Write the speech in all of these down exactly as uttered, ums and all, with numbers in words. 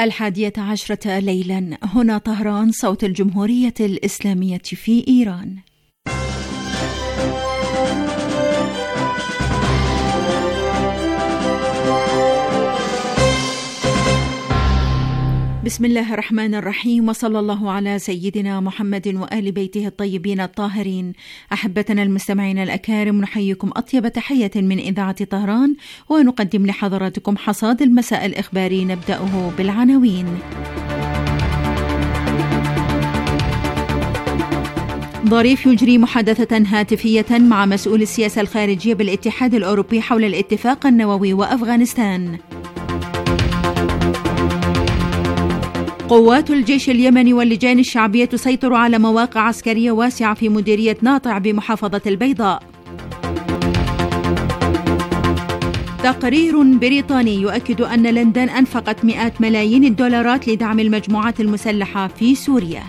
الحادية عشرة ليلا، هنا طهران، صوت الجمهورية الإسلامية في إيران. بسم الله الرحمن الرحيم، وصلى الله على سيدنا محمد وآل بيته الطيبين الطاهرين. أحبتنا المستمعين الأكارم، نحييكم أطيب تحية من إذاعة طهران، ونقدم لحضراتكم حصاد المساء الإخباري، نبدأه بالعناوين. ظريف يجري محادثة هاتفية مع مسؤول السياسة الخارجية بالاتحاد الأوروبي حول الاتفاق النووي وأفغانستان. قوات الجيش اليمني واللجان الشعبية تسيطر على مواقع عسكرية واسعة في مديرية ناطع بمحافظة البيضاء. تقرير بريطاني يؤكد أن لندن أنفقت مئات ملايين الدولارات لدعم المجموعات المسلحة في سوريا.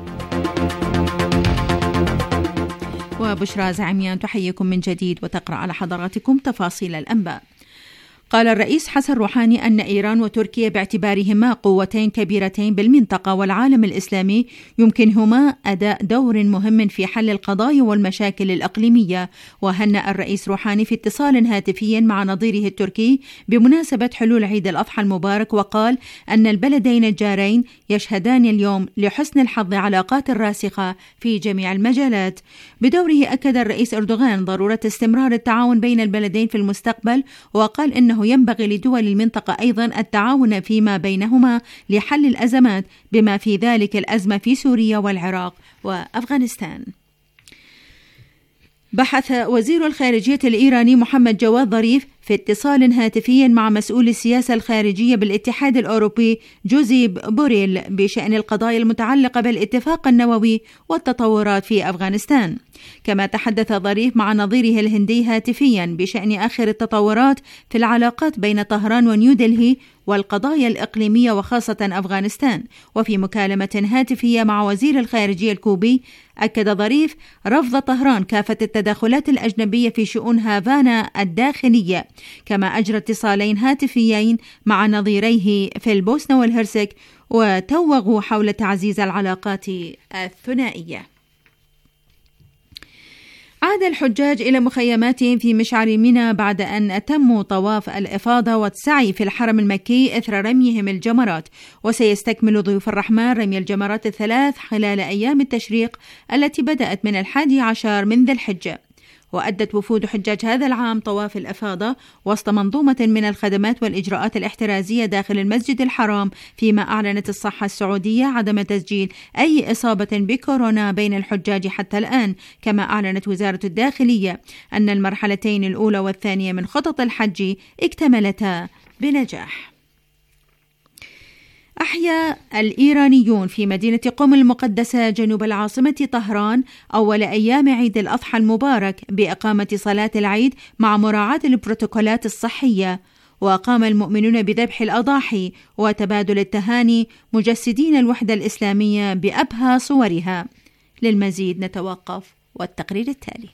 وبشرى زعيميان تحييكم من جديد وتقرأ على حضراتكم تفاصيل الأنباء. قال الرئيس حسن روحاني أن إيران وتركيا باعتبارهما قوتين كبيرتين بالمنطقة والعالم الإسلامي يمكنهما أداء دور مهم في حل القضايا والمشاكل الإقليمية. وهنأ الرئيس روحاني في اتصال هاتفي مع نظيره التركي بمناسبة حلول عيد الأضحى المبارك، وقال أن البلدين الجارين يشهدان اليوم لحسن الحظ علاقات راسخة في جميع المجالات. بدوره أكد الرئيس أردوغان ضرورة استمرار التعاون بين البلدين في المستقبل، وقال إنه ينبغي لدول المنطقة أيضا التعاون فيما بينهما لحل الأزمات بما في ذلك الأزمة في سوريا والعراق وأفغانستان. بحث وزير الخارجية الإيراني محمد جواد ظريف في اتصال هاتفي مع مسؤول السياسة الخارجية بالاتحاد الأوروبي جوزيب بوريل بشأن القضايا المتعلقة بالاتفاق النووي والتطورات في أفغانستان. كما تحدث ظريف مع نظيره الهندي هاتفيا بشأن آخر التطورات في العلاقات بين طهران ونيودلهي والقضايا الإقليمية وخاصة أفغانستان. وفي مكالمة هاتفية مع وزير الخارجية الكوبي، أكد ظريف رفض طهران كافة التدخلات الأجنبية في شؤون هافانا الداخلية. كما أجرى اتصالين هاتفيين مع نظيريه في البوسنة والهرسك وتوغوا حول تعزيز العلاقات الثنائية. عاد الحجاج إلى مخيماتهم في مشعر منى بعد أن أتموا طواف الإفاضة والسعي في الحرم المكي إثر رميهم الجمرات. وسيستكمل ضيوف الرحمن رمي الجمرات الثلاث خلال أيام التشريق التي بدأت من الحادي عشر من ذي الحجة. وأدت وفود حجاج هذا العام طواف الإفاضة وسط منظومة من الخدمات والإجراءات الاحترازية داخل المسجد الحرام، فيما أعلنت الصحة السعودية عدم تسجيل أي إصابة بكورونا بين الحجاج حتى الآن. كما أعلنت وزارة الداخلية أن المرحلتين الأولى والثانية من خطط الحج اكتملتا بنجاح. أحيا الإيرانيون في مدينة قم المقدسة جنوب العاصمة طهران أول أيام عيد الأضحى المبارك بإقامة صلاة العيد مع مراعاة البروتوكولات الصحية. وقام المؤمنون بذبح الأضاحي وتبادل التهاني مجسدين الوحدة الإسلامية بأبهى صورها. للمزيد نتوقف والتقرير التالي.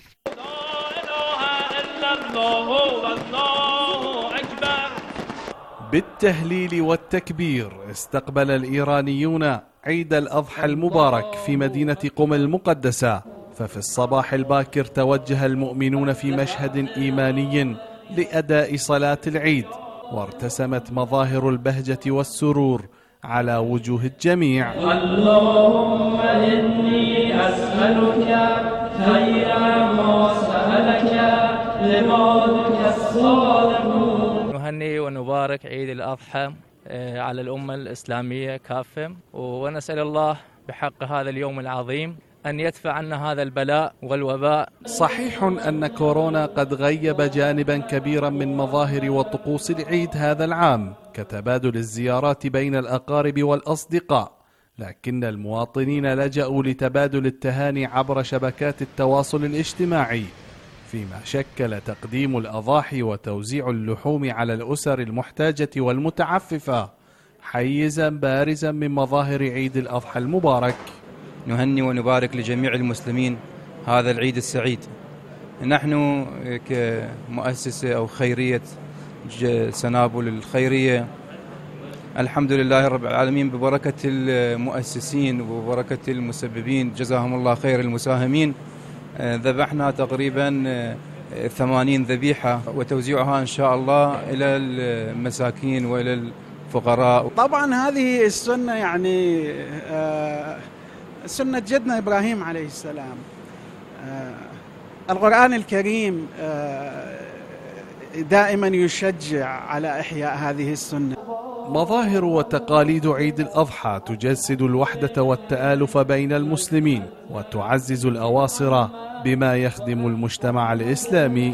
بالتهليل والتكبير استقبل الإيرانيون عيد الأضحى المبارك في مدينة قم المقدسة. ففي الصباح الباكر توجه المؤمنون في مشهد إيماني لأداء صلاة العيد، وارتسمت مظاهر البهجة والسرور على وجوه الجميع. اللهم إني أسألك خير ما سألك عبادك الصالحون. نهني ونبارك عيد الأضحى على الأمة الإسلامية كافة، ونسأل الله بحق هذا اليوم العظيم أن يدفع عنا هذا البلاء والوباء. صحيح أن كورونا قد غيب جانبا كبيرا من مظاهر وطقوس العيد هذا العام كتبادل الزيارات بين الأقارب والأصدقاء، لكن المواطنين لجأوا لتبادل التهاني عبر شبكات التواصل الاجتماعي، فيما شكل تقديم الأضاحي وتوزيع اللحوم على الأسر المحتاجة والمتعففة حيزا بارزا من مظاهر عيد الأضحى المبارك. نهني ونبارك لجميع المسلمين هذا العيد السعيد. نحن كمؤسسة أو خيرية سنابل الخيرية الحمد لله رب العالمين، ببركة المؤسسين وببركة المسببين جزاهم الله خير المساهمين. ذبحنا تقريبا ثمانين ذبيحة وتوزيعها إن شاء الله إلى المساكين وإلى الفقراء. طبعا هذه السنة يعني سنة جدنا إبراهيم عليه السلام. القرآن الكريم دائما يشجع على إحياء هذه السنة. مظاهر وتقاليد عيد الأضحى تجسد الوحدة والتآلف بين المسلمين وتعزز الأواصر بما يخدم المجتمع الإسلامي.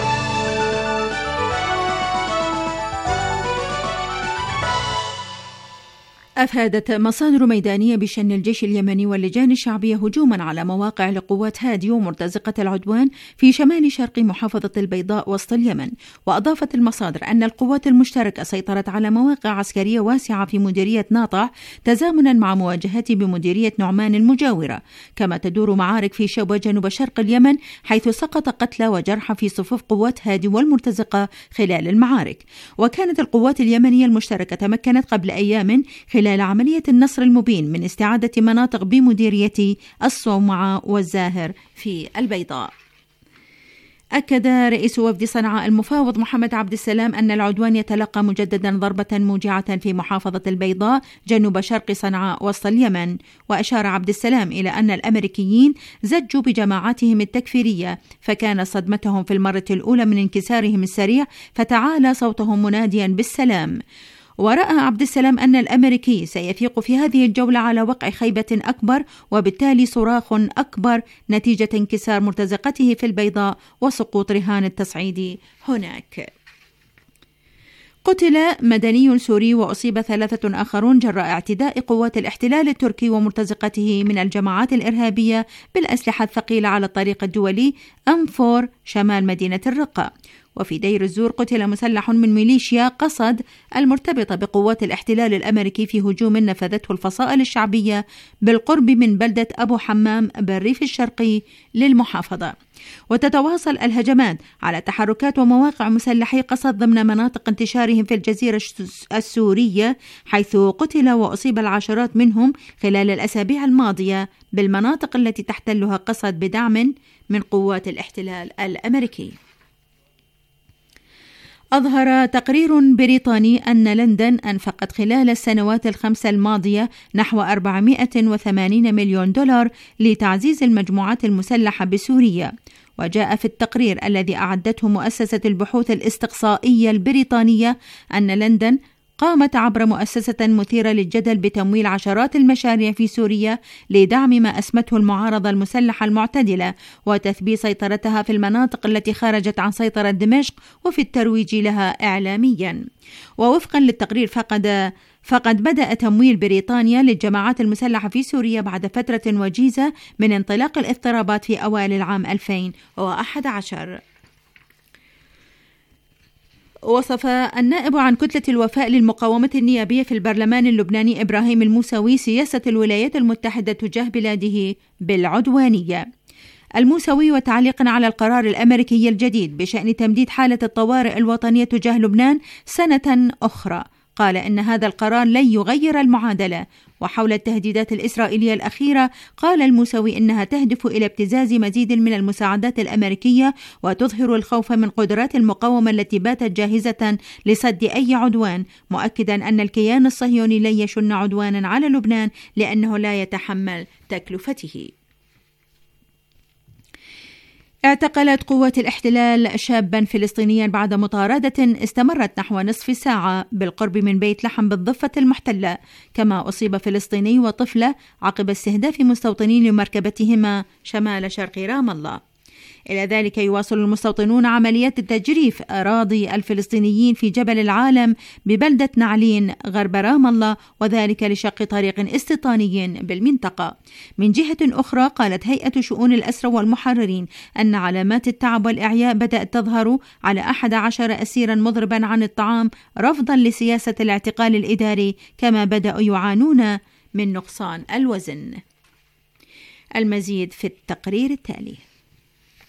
أفادت مصادر ميدانية بشأن الجيش اليمني واللجان الشعبية هجوما على مواقع لقوات هادي ومرتزقة العدوان في شمال شرق محافظة البيضاء وسط اليمن. وأضافت المصادر أن القوات المشتركة سيطرت على مواقع عسكرية واسعة في مديرية ناطح تزامنا مع مواجهة بمديرية نعمان المجاورة. كما تدور معارك في شبوة جنوب شرق اليمن حيث سقط قتلى وجرحى في صفوف قوات هادي والمرتزقة خلال المعارك. وكانت القوات اليمنية المشتركة تمكنت قبل أيام خلال خلال عملية النصر المبين من استعادة مناطق بمديرية الصومعة والزاهر في البيضاء. أكد رئيس وفد صنعاء المفاوض محمد عبد السلام أن العدوان يتلقى مجددا ضربة موجعة في محافظة البيضاء جنوب شرق صنعاء وسط اليمن. وأشار عبد السلام إلى أن الأمريكيين زجوا بجماعاتهم التكفيرية فكان صدمتهم في المرة الأولى من انكسارهم السريع فتعالى صوتهم مناديا بالسلام. ورأى عبد السلام أن الأمريكي سيفيق في هذه الجولة على وقع خيبة أكبر وبالتالي صراخ أكبر نتيجة انكسار مرتزقته في البيضاء وسقوط رهان التصعيد هناك. قتل مدني سوري وأصيب ثلاثة آخرون جراء اعتداء قوات الاحتلال التركي ومرتزقته من الجماعات الإرهابية بالأسلحة الثقيلة على الطريق الدولي أنفور شمال مدينة الرقة. وفي دير الزور قتل مسلح من ميليشيا قصد المرتبطة بقوات الاحتلال الأمريكي في هجوم نفذته الفصائل الشعبية بالقرب من بلدة أبو حمام بالريف الشرقي للمحافظة. وتتواصل الهجمات على تحركات ومواقع مسلحي قصد ضمن مناطق انتشارهم في الجزيرة السورية حيث قتل وأصيب العشرات منهم خلال الأسابيع الماضية بالمناطق التي تحتلها قصد بدعم من قوات الاحتلال الأمريكي. أظهر تقرير بريطاني أن لندن أنفقت خلال السنوات الخمس الماضية نحو أربعمائة وثمانين مليون دولار لتعزيز المجموعات المسلحة بسوريا. وجاء في التقرير الذي أعدته مؤسسة البحوث الاستقصائية البريطانية أن لندن قامت عبر مؤسسة مثيرة للجدل بتمويل عشرات المشاريع في سوريا لدعم ما أسمته المعارضة المسلحة المعتدلة وتثبيت سيطرتها في المناطق التي خرجت عن سيطرة دمشق وفي الترويج لها إعلاميا. ووفقا للتقرير فقد فقد بدأ تمويل بريطانيا للجماعات المسلحة في سوريا بعد فترة وجيزة من انطلاق الاضطرابات في أوائل العام ألفين وأحد عشر. وصف النائب عن كتلة الوفاء للمقاومة النيابية في البرلمان اللبناني إبراهيم الموسوي سياسة الولايات المتحدة تجاه بلاده بالعدوانية. الموسوي وتعليقا على القرار الأمريكي الجديد بشأن تمديد حالة الطوارئ الوطنية تجاه لبنان سنة أخرى قال إن هذا القرار لن يغير المعادلة. وحول التهديدات الإسرائيلية الأخيرة قال الموسوي إنها تهدف إلى ابتزاز مزيد من المساعدات الأمريكية وتظهر الخوف من قدرات المقاومة التي باتت جاهزة لصد أي عدوان، مؤكدا أن الكيان الصهيوني لن يشن عدوانا على لبنان لأنه لا يتحمل تكلفته. اعتقلت قوات الاحتلال شابا فلسطينيا بعد مطاردة استمرت نحو نصف ساعة بالقرب من بيت لحم بالضفة المحتلة. كما أصيب فلسطيني وطفلة عقب استهداف مستوطنين لمركبتهما شمال شرق رام الله. إلى ذلك يواصل المستوطنون عمليات التجريف أراضي الفلسطينيين في جبل العالم ببلدة نعلين غرب رام الله، وذلك لشق طريق استيطاني بالمنطقة. من جهة أخرى قالت هيئة شؤون الأسرى والمحررين أن علامات التعب والإعياء بدأت تظهر على أحد عشر أسيرا مضربا عن الطعام رفضا لسياسة الاعتقال الإداري، كما بدأوا يعانون من نقصان الوزن. المزيد في التقرير التالي.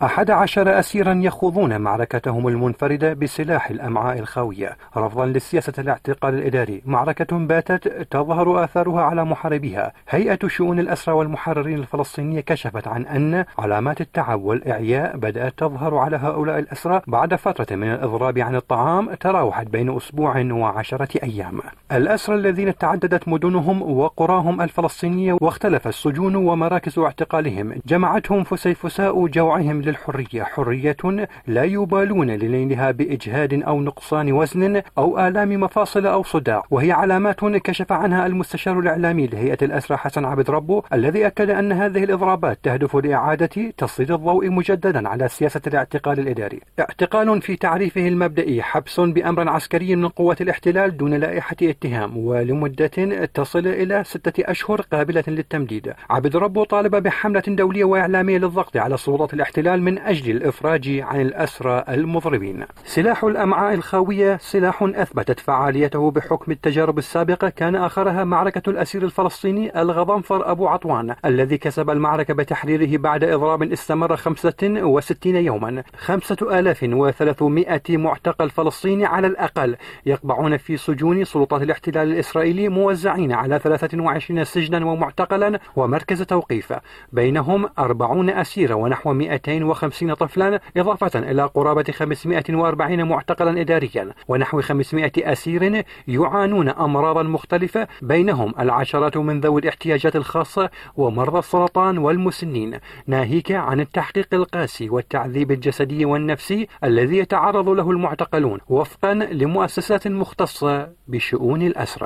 أحد عشر أسيرا يخوضون معركتهم المنفردة بسلاح الأمعاء الخاوية رفضا للسياسة الاعتقال الإداري، معركة باتت تظهر آثارها على محاربيها. هيئة شؤون الأسرى والمحررين الفلسطينية كشفت عن أن علامات التعب والإعياء بدأت تظهر على هؤلاء الأسرى بعد فترة من الإضراب عن الطعام تراوحت بين أسبوع وعشرة أيام. الأسرى الذين تعددت مدنهم وقراهم الفلسطينية واختلف السجون ومراكز اعتقالهم جمعتهم فسيفساء جوعهم للحرية، حرية لا يبالون لنيلها بإجهاد أو نقصان وزن أو آلام مفاصل أو صداع، وهي علامات كشف عنها المستشار الإعلامي لهيئة الأسرى حسن عبد ربه، الذي أكد أن هذه الإضرابات تهدف لإعادة تسليط الضوء مجددا على سياسة الاعتقال الإداري. اعتقال في تعريفه المبدئي حبس بأمر عسكري من قوة الاحتلال دون لائحة اتهام ولمدة تصل إلى ستة أشهر قابلة للتمديد. عبد ربه طالب بحملة دولية وإعلامية للضغط على سلطات الاحتلال من أجل الإفراج عن الأسرى المضربين. سلاح الأمعاء الخاوية سلاح أثبتت فعاليته بحكم التجارب السابقة، كان آخرها معركة الأسير الفلسطيني الغضنفر أبو عطوان الذي كسب المعركة بتحريره بعد إضراب استمر خمسة وستين يوما. خمسة آلاف وثلاثمائة معتقل فلسطيني على الأقل يقبعون في سجون سلطات الاحتلال الإسرائيلي، موزعين على ثلاثة وعشرين سجنا ومعتقلا ومركز توقيف، بينهم أربعين أسيرة ونحو مئتين وخمسين طفلا، إضافة إلى قرابة خمسمائة وأربعين معتقلا إداريا ونحو خمسمائة أسير يعانون أمراضا مختلفة، بينهم العشرات من ذوي الاحتياجات الخاصة ومرضى السرطان والمسنين، ناهيك عن التحقيق القاسي والتعذيب الجسدي والنفسي الذي يتعرض له المعتقلون وفقا لمؤسسات مختصة بشؤون الأسرى.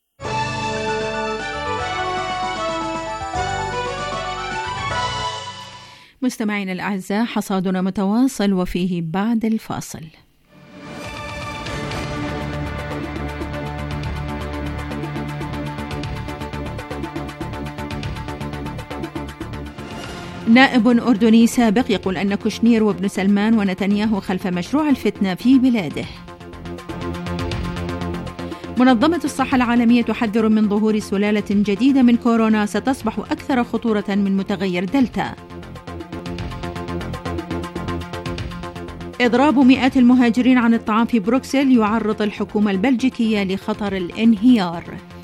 مستمعينا الأعزاء، حصادنا متواصل وفيه بعد الفاصل. نائب أردني سابق يقول أن كوشنير وابن سلمان ونتنياهو خلف مشروع الفتنة في بلاده. منظمة الصحة العالمية تحذر من ظهور سلالة جديدة من كورونا ستصبح أكثر خطورة من متغير دلتا. إضراب مئات المهاجرين عن الطعام في بروكسل يعرض الحكومة البلجيكية لخطر الانهيار.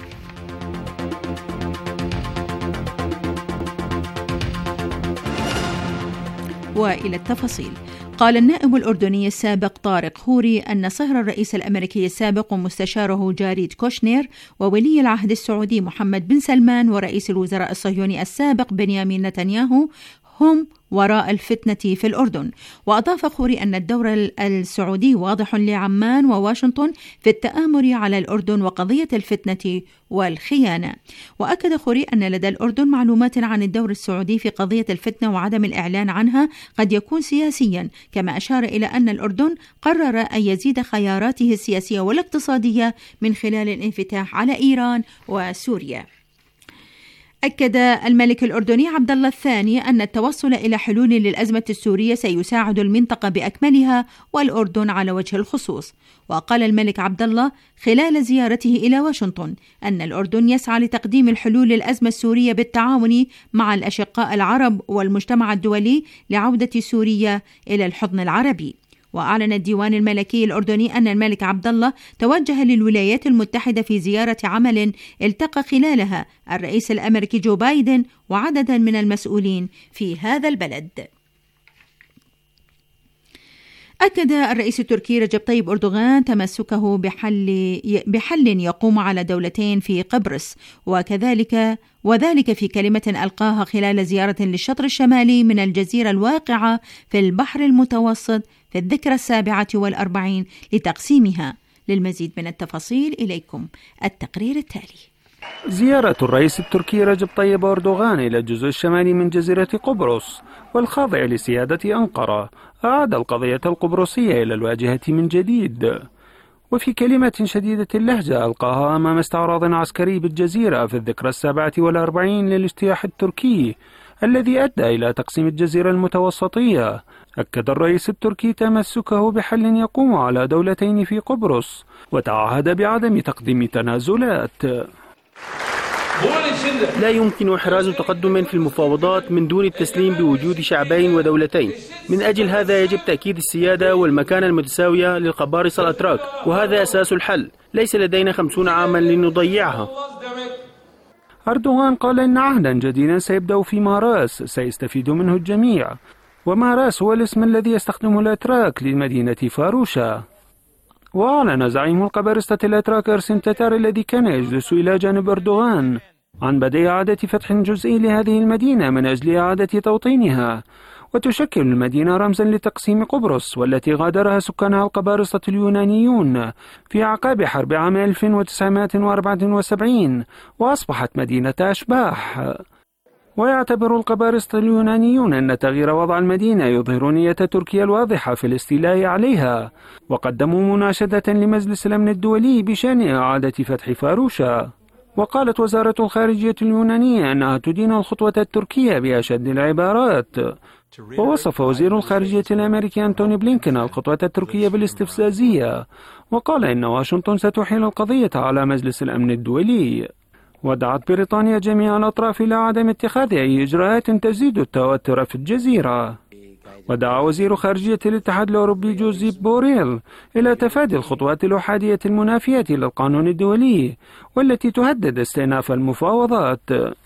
وإلى التفاصيل. قال النائب الأردني السابق طارق خوري أن صهر الرئيس الأمريكي السابق ومستشاره جاريد كوشنير وولي العهد السعودي محمد بن سلمان ورئيس الوزراء الصهيوني السابق بنيامين نتنياهو هم وراء الفتنة في الأردن. وأضاف خوري أن الدور السعودي واضح لعمان وواشنطن في التآمر على الأردن وقضية الفتنة والخيانة. وأكد خوري أن لدى الأردن معلومات عن الدور السعودي في قضية الفتنة وعدم الإعلان عنها قد يكون سياسيا، كما أشار إلى أن الأردن قرر أن يزيد خياراته السياسية والاقتصادية من خلال الانفتاح على إيران وسوريا. أكد الملك الأردني عبد الله الثاني أن التوصل إلى حلول للأزمة السورية سيساعد المنطقة بأكملها والأردن على وجه الخصوص. وقال الملك عبد الله خلال زيارته إلى واشنطن أن الأردن يسعى لتقديم الحلول للأزمة السورية بالتعاون مع الأشقاء العرب والمجتمع الدولي لعودة سوريا إلى الحضن العربي. وأعلن الديوان الملكي الأردني أن الملك عبد الله توجه للولايات المتحدة في زيارة عمل التقى خلالها الرئيس الأمريكي جو بايدن وعددا من المسؤولين في هذا البلد. أكد الرئيس التركي رجب طيب أردوغان تمسكه بحل بحل يقوم على دولتين في قبرص، وكذلك وذلك في كلمة ألقاها خلال زيارة للشطر الشمالي من الجزيرة الواقعة في البحر المتوسط في الذكرى السابعة والأربعين لتقسيمها. للمزيد من التفاصيل إليكم التقرير التالي. زيارة الرئيس التركي رجب طيب أردوغان إلى الجزء الشمالي من جزيرة قبرص والخاضع لسيادة أنقرة أعاد القضية القبرصية إلى الواجهة من جديد. وفي كلمة شديدة اللهجة ألقاها أمام استعراض عسكري بالجزيرة في الذكرى السابعة والأربعين للاجتياح التركي الذي أدى إلى تقسيم الجزيرة المتوسطية، أكد الرئيس التركي تمسكه بحل يقوم على دولتين في قبرص وتعهد بعدم تقديم تنازلات. لا يمكن إحراز تقدم في المفاوضات من دون التسليم بوجود شعبين ودولتين. من أجل هذا يجب تأكيد السيادة والمكانة المتساوية للقبارصة الأتراك، وهذا أساس الحل. ليس لدينا خمسون عاما لنضيعها. أردوغان قال إن عهدا جديدا سيبدأ في ماراس سيستفيد منه الجميع، وماراس هو الاسم الذي يستخدمه الأتراك لمدينة فاروشا. وأعلن زعيم القبارصة الأتراك أرسين تاتار الذي كان يجلس إلى جانب أردوغان عن بدء إعادة فتح جزئي لهذه المدينة من أجل إعادة توطينها، وتشكل المدينة رمزا لتقسيم قبرص والتي غادرها سكانها القبارصة اليونانيون في أعقاب حرب عام ألف وتسعمائة وأربعة وسبعين، وأصبحت مدينة أشباح. ويعتبر القبارصة اليونانيون أن تغيير وضع المدينة يظهر نية تركيا الواضحة في الاستيلاء عليها، وقدموا مناشدة لمجلس الأمن الدولي بشأن إعادة فتح فاروشا. وقالت وزارة الخارجية اليونانية أنها تدين الخطوة التركية بأشد العبارات. ووصف وزير الخارجية الأمريكي أنتوني بلينكن الخطوة التركية بالاستفزازية، وقال إن واشنطن ستحيل القضية على مجلس الأمن الدولي. ودعت بريطانيا جميع الأطراف إلى عدم اتخاذ أي إجراءات تزيد التوتر في الجزيرة. ودعا وزير خارجية الاتحاد الأوروبي جوزيب بوريل إلى تفادي الخطوات الأحادية المنافية للقانون الدولي والتي تهدد استئناف المفاوضات.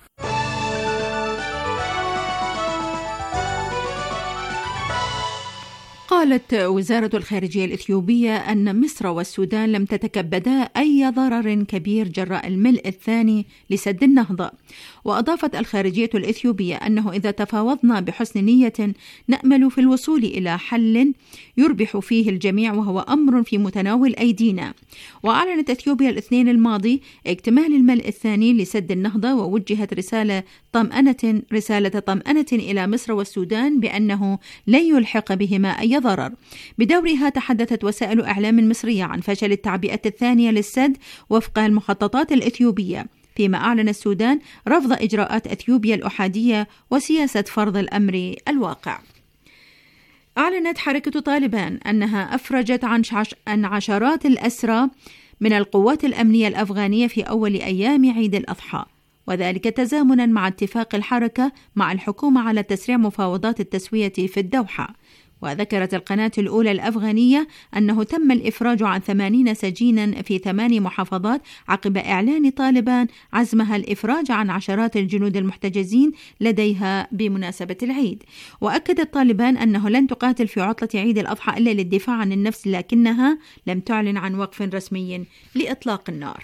قالت وزارة الخارجية الإثيوبية أن مصر والسودان لم تتكبدا أي ضرر كبير جراء الملء الثاني لسد النهضة. وأضافت الخارجية الإثيوبية أنه إذا تفاوضنا بحسن نية نأمل في الوصول إلى حل يربح فيه الجميع وهو أمر في متناول أيدينا. وأعلنت إثيوبيا الاثنين الماضي اكتمال الملء الثاني لسد النهضة، ووجهت رسالة طمأنة رسالة طمأنة إلى مصر والسودان بأنه لن يلحق بهما أي ضرر. بدورها تحدثت وسائل إعلام مصرية عن فشل التعبئة الثانية للسد وفق المخططات الإثيوبية، فيما أعلن السودان رفض إجراءات إثيوبيا الأحادية وسياسة فرض الأمر الواقع. أعلنت حركة طالبان أنها أفرجت عن عشرات الأسرى من القوات الأمنية الأفغانية في أول أيام عيد الأضحى، وذلك تزامنا مع اتفاق الحركة مع الحكومة على تسريع مفاوضات التسوية في الدوحة. وذكرت القناة الأولى الأفغانية أنه تم الإفراج عن ثمانين سجينا في ثماني محافظات عقب إعلان طالبان عزمها الإفراج عن عشرات الجنود المحتجزين لديها بمناسبة العيد. وأكدت طالبان أنه لن تقاتل في عطلة عيد الأضحى إلا للدفاع عن النفس، لكنها لم تعلن عن وقف رسمي لإطلاق النار.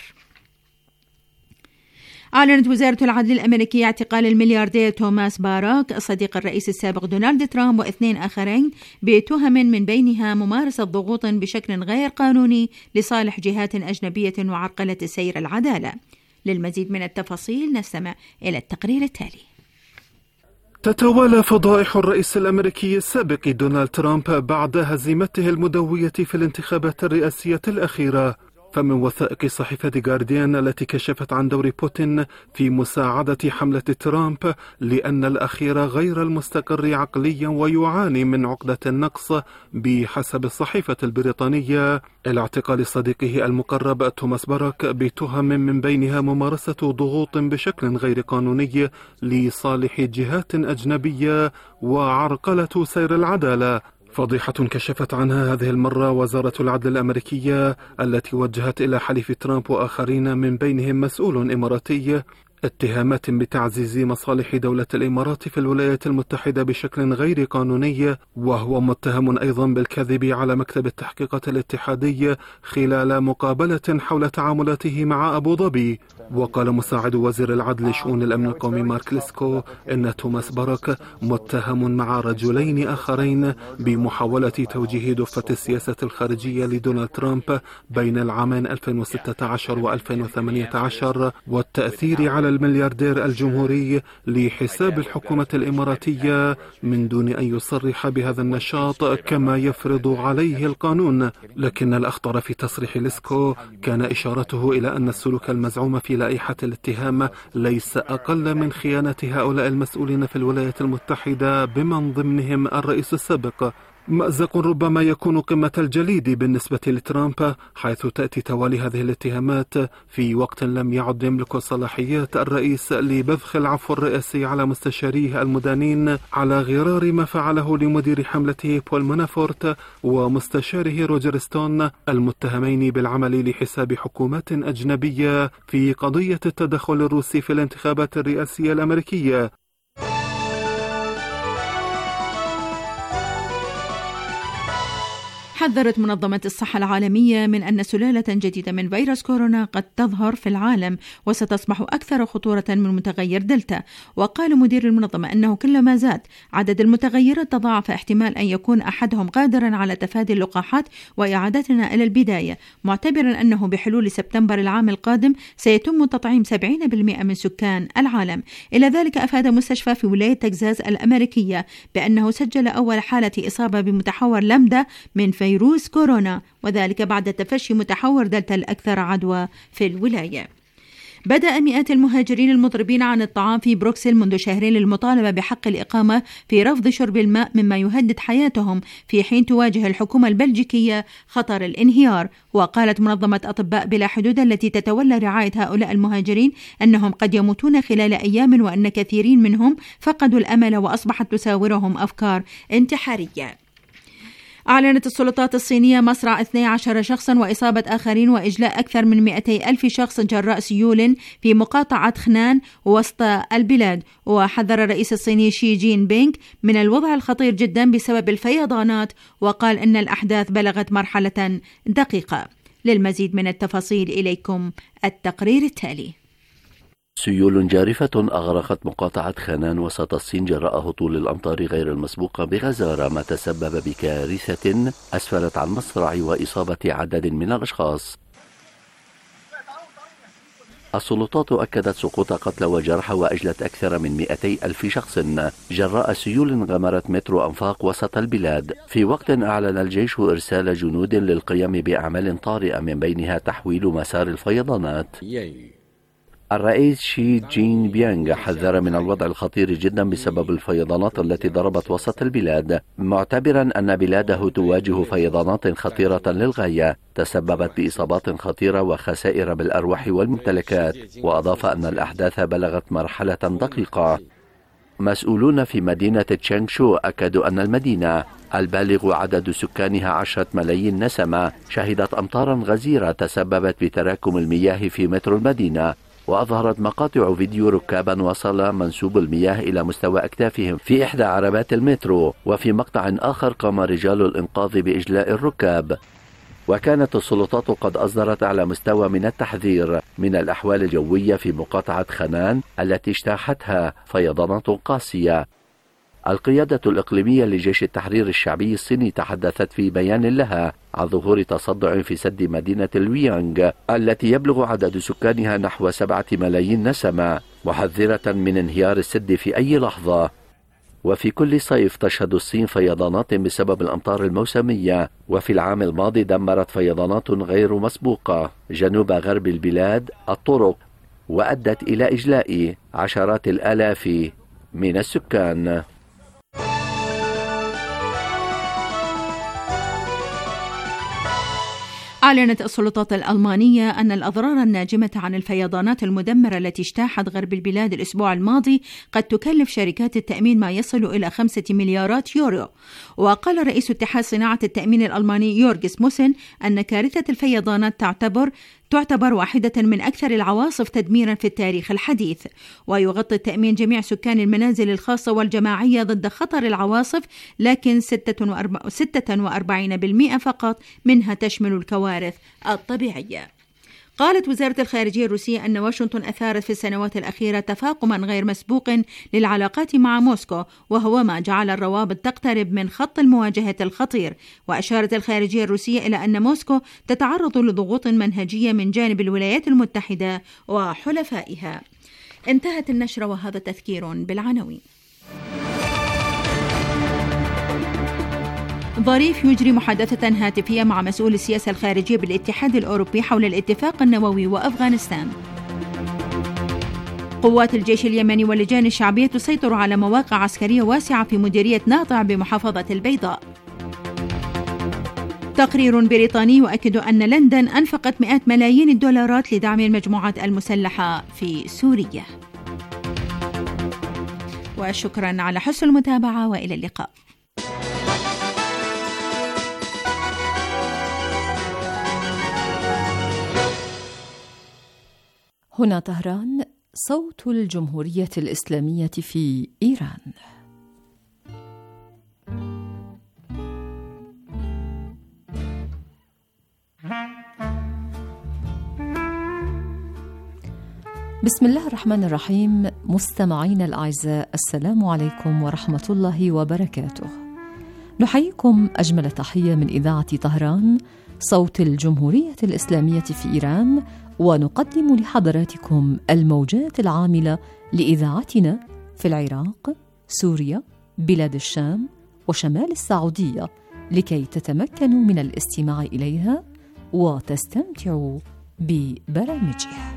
أعلنت وزارة العدل الأمريكية اعتقال الملياردير توماس باراك صديق الرئيس السابق دونالد ترامب واثنين آخرين بتهم من بينها ممارسة ضغوط بشكل غير قانوني لصالح جهات أجنبية وعرقلة سير العدالة. للمزيد من التفاصيل نستمع إلى التقرير التالي. تتوالى فضائح الرئيس الأمريكي السابق دونالد ترامب بعد هزيمته المدوية في الانتخابات الرئاسية الأخيرة. فمن وثائق صحيفة جارديان التي كشفت عن دور بوتين في مساعدة حملة ترامب لأن الأخير غير المستقر عقليا ويعاني من عقدة النقص بحسب الصحيفة البريطانية، إلى اعتقال صديقه المقرب توماس باراك بتهم من بينها ممارسة ضغوط بشكل غير قانوني لصالح جهات أجنبية وعرقلة سير العدالة. فضيحة كشفت عنها هذه المرة وزارة العدل الأمريكية التي وجهت إلى حليف ترامب وآخرين من بينهم مسؤول إماراتي اتهامات بتعزيز مصالح دولة الإمارات في الولايات المتحدة بشكل غير قانوني، وهو متهم أيضا بالكذب على مكتب التحقيقات الاتحادي خلال مقابلة حول تعاملاته مع أبو ظبي. وقال مساعد وزير العدل لشؤون الأمن القومي مارك ليسكو إن توماس باراك متهم مع رجلين آخرين بمحاولة توجيه دفة السياسة الخارجية لدونالد ترامب بين العامين ألفين وستة عشر وألفين وثمانية عشر والتأثير على الملياردير الجمهوري لحساب الحكومة الإماراتية من دون أن يصرح بهذا النشاط كما يفرض عليه القانون. لكن الأخطر في تصريح ليسكو كان إشارته إلى أن السلوك المزعوم في لائحة الاتهام ليس أقل من خيانة هؤلاء المسؤولين في الولايات المتحدة بمن ضمنهم الرئيس السابق. مأزق ربما يكون قمة الجليد بالنسبة لترامب، حيث تأتي توالي هذه الاتهامات في وقت لم يعد يملك صلاحيات الرئيس لبذخ العفو الرئاسي على مستشاريه المدانين، على غرار ما فعله لمدير حملته بول مانافورت ومستشاره روجر ستون المتهمين بالعمل لحساب حكومات أجنبية في قضية التدخل الروسي في الانتخابات الرئاسية الأمريكية. حذرت منظمة الصحة العالمية من أن سلالة جديدة من فيروس كورونا قد تظهر في العالم وستصبح أكثر خطورة من متغير دلتا. وقال مدير المنظمة أنه كلما زاد عدد المتغيرات تضاعف احتمال أن يكون أحدهم قادرا على تفادي اللقاحات وإعادتنا إلى البداية، معتبرا أنه بحلول سبتمبر العام القادم سيتم تطعيم سبعين بالمئة من سكان العالم. إلى ذلك أفاد مستشفى في ولاية تكزاس الأمريكية بأنه سجل أول حالة إصابة بمتحور لامدا من فيروس كورونا، وذلك بعد تفشي متحور دلتا الأكثر عدوى في الولاية. بدأ مئات المهاجرين المضربين عن الطعام في بروكسل منذ شهرين للمطالبة بحق الإقامة في رفض شرب الماء مما يهدد حياتهم، في حين تواجه الحكومة البلجيكية خطر الانهيار. وقالت منظمة أطباء بلا حدود التي تتولى رعاية هؤلاء المهاجرين أنهم قد يموتون خلال أيام، وأن كثيرين منهم فقدوا الأمل وأصبحت تساورهم أفكار انتحارية. أعلنت السلطات الصينية مصرع اثني عشر شخصا وإصابة آخرين وإجلاء أكثر من مئتي ألف شخص جراء سيول في مقاطعة خنان وسط البلاد. وحذر الرئيس الصيني شي جين بينغ من الوضع الخطير جدا بسبب الفيضانات، وقال أن الأحداث بلغت مرحلة دقيقة. للمزيد من التفاصيل إليكم التقرير التالي. سيول جارفة أغرقت مقاطعة خنان وسط الصين جراء هطول الأمطار غير المسبوقة بغزارة، ما تسبب بكارثة أسفرت عن مصرع وإصابة عدد من الأشخاص. السلطات أكدت سقوط قتلى وجرحى وأجلت أكثر من مئتي ألف شخص جراء سيول غمرت مترو أنفاق وسط البلاد، في وقت أعلن الجيش إرسال جنود للقيام بأعمال طارئة من بينها تحويل مسار الفيضانات. الرئيس شي جين بيانغ حذر من الوضع الخطير جدا بسبب الفيضانات التي ضربت وسط البلاد، معتبرا أن بلاده تواجه فيضانات خطيرة للغاية تسببت بإصابات خطيرة وخسائر بالأرواح والممتلكات، وأضاف أن الأحداث بلغت مرحلة دقيقة. مسؤولون في مدينة تشانغشو أكدوا أن المدينة البالغ عدد سكانها عشرة ملايين نسمة شهدت أمطارا غزيرة تسببت بتراكم المياه في مترو المدينة، وأظهرت مقاطع فيديو ركابا وصل منسوب المياه إلى مستوى أكتافهم في إحدى عربات المترو، وفي مقطع آخر قام رجال الإنقاذ بإجلاء الركاب. وكانت السلطات قد أصدرت أعلى مستوى من التحذير من الأحوال الجوية في مقاطعة خنان التي اجتاحتها فيضانات قاسية. القيادة الإقليمية لجيش التحرير الشعبي الصيني تحدثت في بيان لها عن ظهور تصدع في سد مدينة الويانغ التي يبلغ عدد سكانها نحو سبعة ملايين نسمة، محذرة من انهيار السد في أي لحظة. وفي كل صيف تشهد الصين فيضانات بسبب الأمطار الموسمية، وفي العام الماضي دمرت فيضانات غير مسبوقة جنوب غرب البلاد الطرق، وأدت إلى إجلاء عشرات الآلاف من السكان. أعلنت السلطات الألمانية أن الأضرار الناجمة عن الفيضانات المدمرة التي اجتاحت غرب البلاد الأسبوع الماضي قد تكلف شركات التأمين ما يصل إلى خمسة مليارات يورو. وقال رئيس اتحاد صناعة التأمين الألماني يورغس موسن أن كارثة الفيضانات تعتبر تعتبر واحدة من أكثر العواصف تدميرا في التاريخ الحديث. ويغطي التأمين جميع سكان المنازل الخاصة والجماعية ضد خطر العواصف، لكن ستة وأربعين بالمئة فقط منها تشمل الكوارث الطبيعية. قالت وزارة الخارجية الروسية أن واشنطن أثارت في السنوات الأخيرة تفاقما غير مسبوق للعلاقات مع موسكو، وهو ما جعل الروابط تقترب من خط المواجهة الخطير. وأشارت الخارجية الروسية إلى أن موسكو تتعرض لضغوط منهجية من جانب الولايات المتحدة وحلفائها. انتهت النشرة وهذا تذكير بالعناوين. ظريف يجري محادثة هاتفية مع مسؤول السياسة الخارجية بالاتحاد الأوروبي حول الاتفاق النووي وأفغانستان. قوات الجيش اليمني واللجان الشعبية تسيطر على مواقع عسكرية واسعة في مديرية ناطع بمحافظة البيضاء. تقرير بريطاني يؤكد أن لندن أنفقت مئات ملايين الدولارات لدعم المجموعات المسلحة في سوريا. وشكرا على حسن المتابعة وإلى اللقاء. هنا طهران، صوت الجمهورية الإسلامية في إيران. بسم الله الرحمن الرحيم. مستمعينا الأعزاء، السلام عليكم ورحمة الله وبركاته. نحييكم أجمل تحية من إذاعة طهران، صوت الجمهورية الإسلامية في إيران، ونقدم لحضراتكم الموجات العاملة لإذاعتنا في العراق، سوريا، بلاد الشام وشمال السعودية، لكي تتمكنوا من الاستماع إليها وتستمتعوا ببرامجها.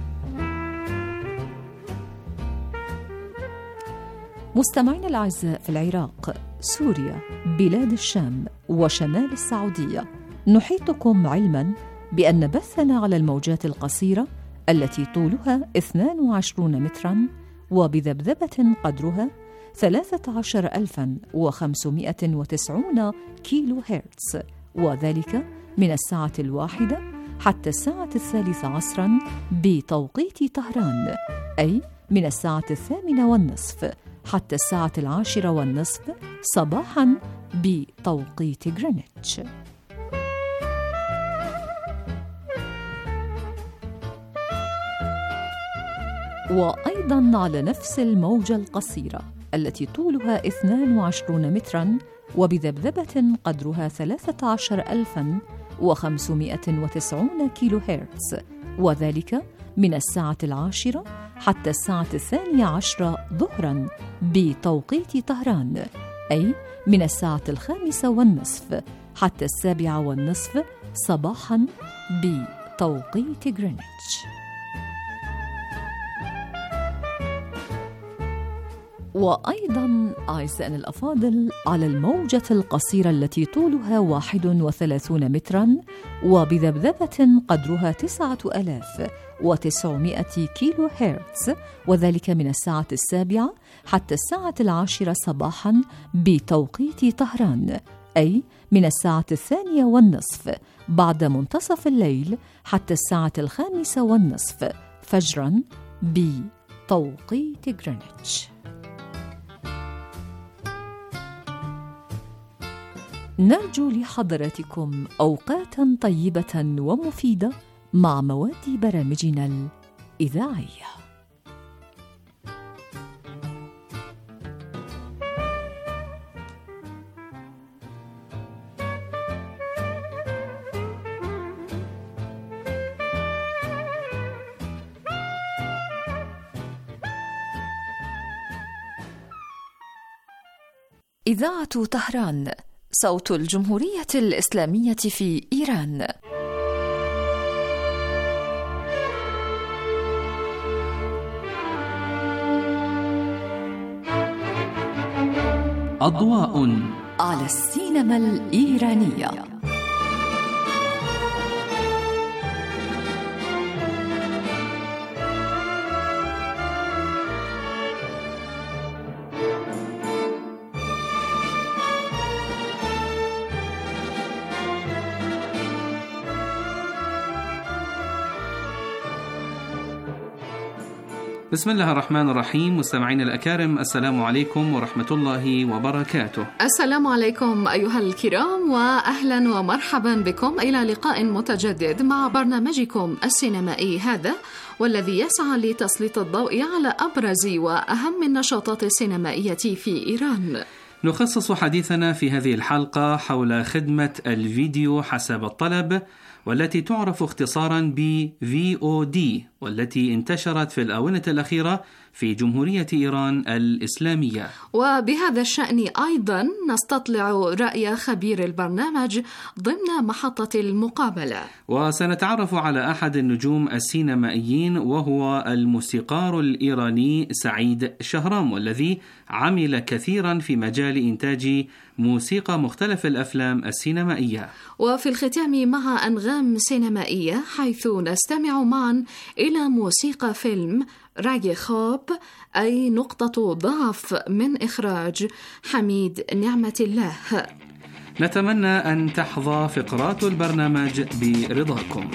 مستمعينا الأعزاء، في العراق، سوريا، بلاد الشام وشمال السعودية، نحيطكم علما بأن بثنا على الموجات القصيرة التي طولها اثنين وعشرين مترا وبذبذبة قدرها ثلاثة عشر ألفا وخمسمائة وتسعين كيلو هرتز، وذلك من الساعة الواحدة حتى الساعة الثالثة عصرا بتوقيت طهران، أي من الساعة الثامنة والنصف حتى الساعة العاشرة والنصف صباحا بتوقيت غرينتش. وأيضا على نفس الموجة القصيرة التي طولها اثنين وعشرين مترا وبذبذبة قدرها ثلاثة عشر ألفا وخمسمائة وتسعين كيلو هرتز، وذلك من الساعة العاشرة حتى الساعة الثانية عشرة ظهرا بتوقيت طهران، أي من الساعة الخامسة والنصف حتى السابعة والنصف صباحا بتوقيت غرينتش. وأيضا أعزائنا الأفاضل، على الموجة القصيرة التي طولها واحد وثلاثون مترا وبذبذبة قدرها تسعة آلاف وتسعمائة كيلو هرتز، وذلك من الساعة السابعة حتى الساعة العاشرة صباحا بتوقيت طهران، أي من الساعة الثانية والنصف بعد منتصف الليل حتى الساعة الخامسة والنصف فجرا بتوقيت غرينتش. نرجو لحضراتكم أوقاتا طيبة ومفيدة مع مواد برامجنا الإذاعية. إذاعة طهران، صوت الجمهورية الإسلامية في إيران. أضواء على السينما الإيرانية. بسم الله الرحمن الرحيم. مستمعينا الأكارم، السلام عليكم ورحمة الله وبركاته. السلام عليكم أيها الكرام، وأهلا ومرحبا بكم إلى لقاء متجدد مع برنامجكم السينمائي هذا، والذي يسعى لتسليط الضوء على أبرز وأهم النشاطات السينمائية في إيران. نخصص حديثنا في هذه الحلقة حول خدمة الفيديو حسب الطلب، والتي تعرف اختصارا ب في أو دي، والتي انتشرت في الآونة الأخيرة في جمهورية إيران الإسلامية. وبهذا الشأن أيضا نستطلع رأي خبير البرنامج ضمن محطة المقابلة، وسنتعرف على أحد النجوم السينمائيين وهو الموسيقار الإيراني سعيد شهرام، والذي عمل كثيرا في مجال إنتاج موسيقى مختلف الأفلام السينمائية. وفي الختام مع أنغام سينمائية، حيث نستمع معا إلى موسيقى فيلم راجي خوب، أي نقطة ضعف، من إخراج حميد نعمة الله. نتمنى أن تحظى فقرات البرنامج برضاكم.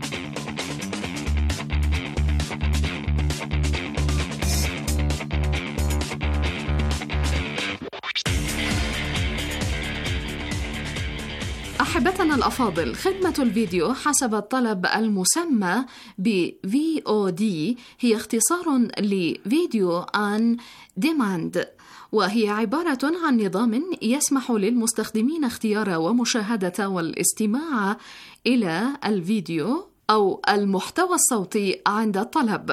أحبتنا الأفاضل، خدمة الفيديو حسب الطلب المسمى ب في أو دي هي اختصار لفيديو آن ديماند، وهي عبارة عن نظام يسمح للمستخدمين اختيار ومشاهدة والاستماع إلى الفيديو أو المحتوى الصوتي عند الطلب.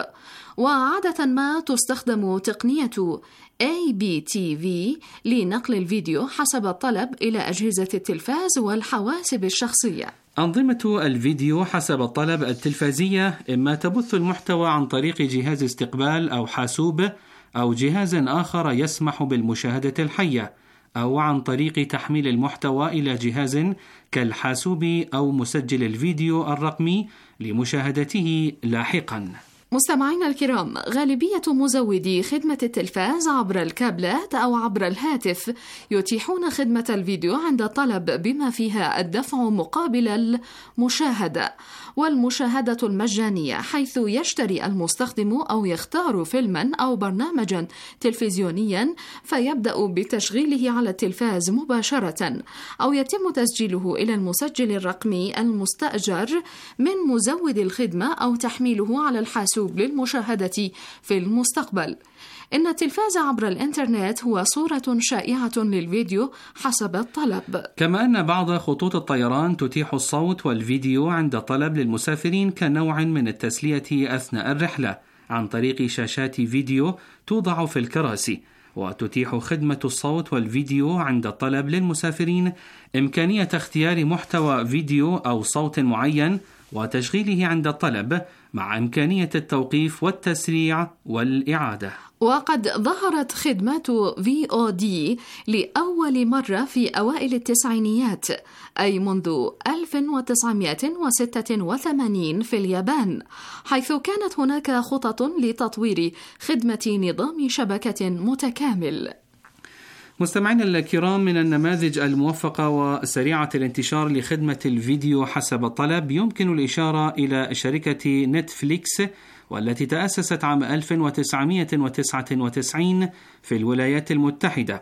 وعادة ما تستخدم تقنية إيه بي تي في لنقل الفيديو حسب الطلب إلى أجهزة التلفاز والحواسب الشخصية. أنظمة الفيديو حسب الطلب التلفازية إما تبث المحتوى عن طريق جهاز استقبال أو حاسوب أو جهاز آخر يسمح بالمشاهدة الحية، أو عن طريق تحميل المحتوى إلى جهاز كالحاسوب أو مسجل الفيديو الرقمي لمشاهدته لاحقاً. مستمعينا الكرام، غالبية مزودي خدمة التلفاز عبر الكابلات أو عبر الهاتف يتيحون خدمة الفيديو عند الطلب، بما فيها الدفع مقابل المشاهدة والمشاهدة المجانية، حيث يشتري المستخدم أو يختار فيلما أو برنامجا تلفزيونيا فيبدأ بتشغيله على التلفاز مباشرة، أو يتم تسجيله إلى المسجل الرقمي المستأجر من مزود الخدمة أو تحميله على الحاسوب للمشاهدة في المستقبل. إن التلفاز عبر الإنترنت هو صورة شائعة للفيديو حسب الطلب، كما أن بعض خطوط الطيران تتيح الصوت والفيديو عند طلب للمسافرين كنوع من التسلية أثناء الرحلة عن طريق شاشات فيديو توضع في الكراسي. وتتيح خدمة الصوت والفيديو عند الطلب للمسافرين إمكانية اختيار محتوى فيديو أو صوت معين وتشغيله عند الطلب، مع إمكانية التوقيف والتسريع والإعادة. وقد ظهرت خدمة في أو دي لأول مرة في أوائل التسعينيات، أي منذ ألف وتسعمائة وستة وثمانين في اليابان، حيث كانت هناك خطط لتطوير خدمة نظام شبكة متكامل. مستمعينا الكرام، من النماذج الموفقة وسريعة الانتشار لخدمة الفيديو حسب الطلب يمكن الإشارة إلى شركة نتفليكس، والتي تأسست عام ألف وتسعمائة وتسعة وتسعين في الولايات المتحدة،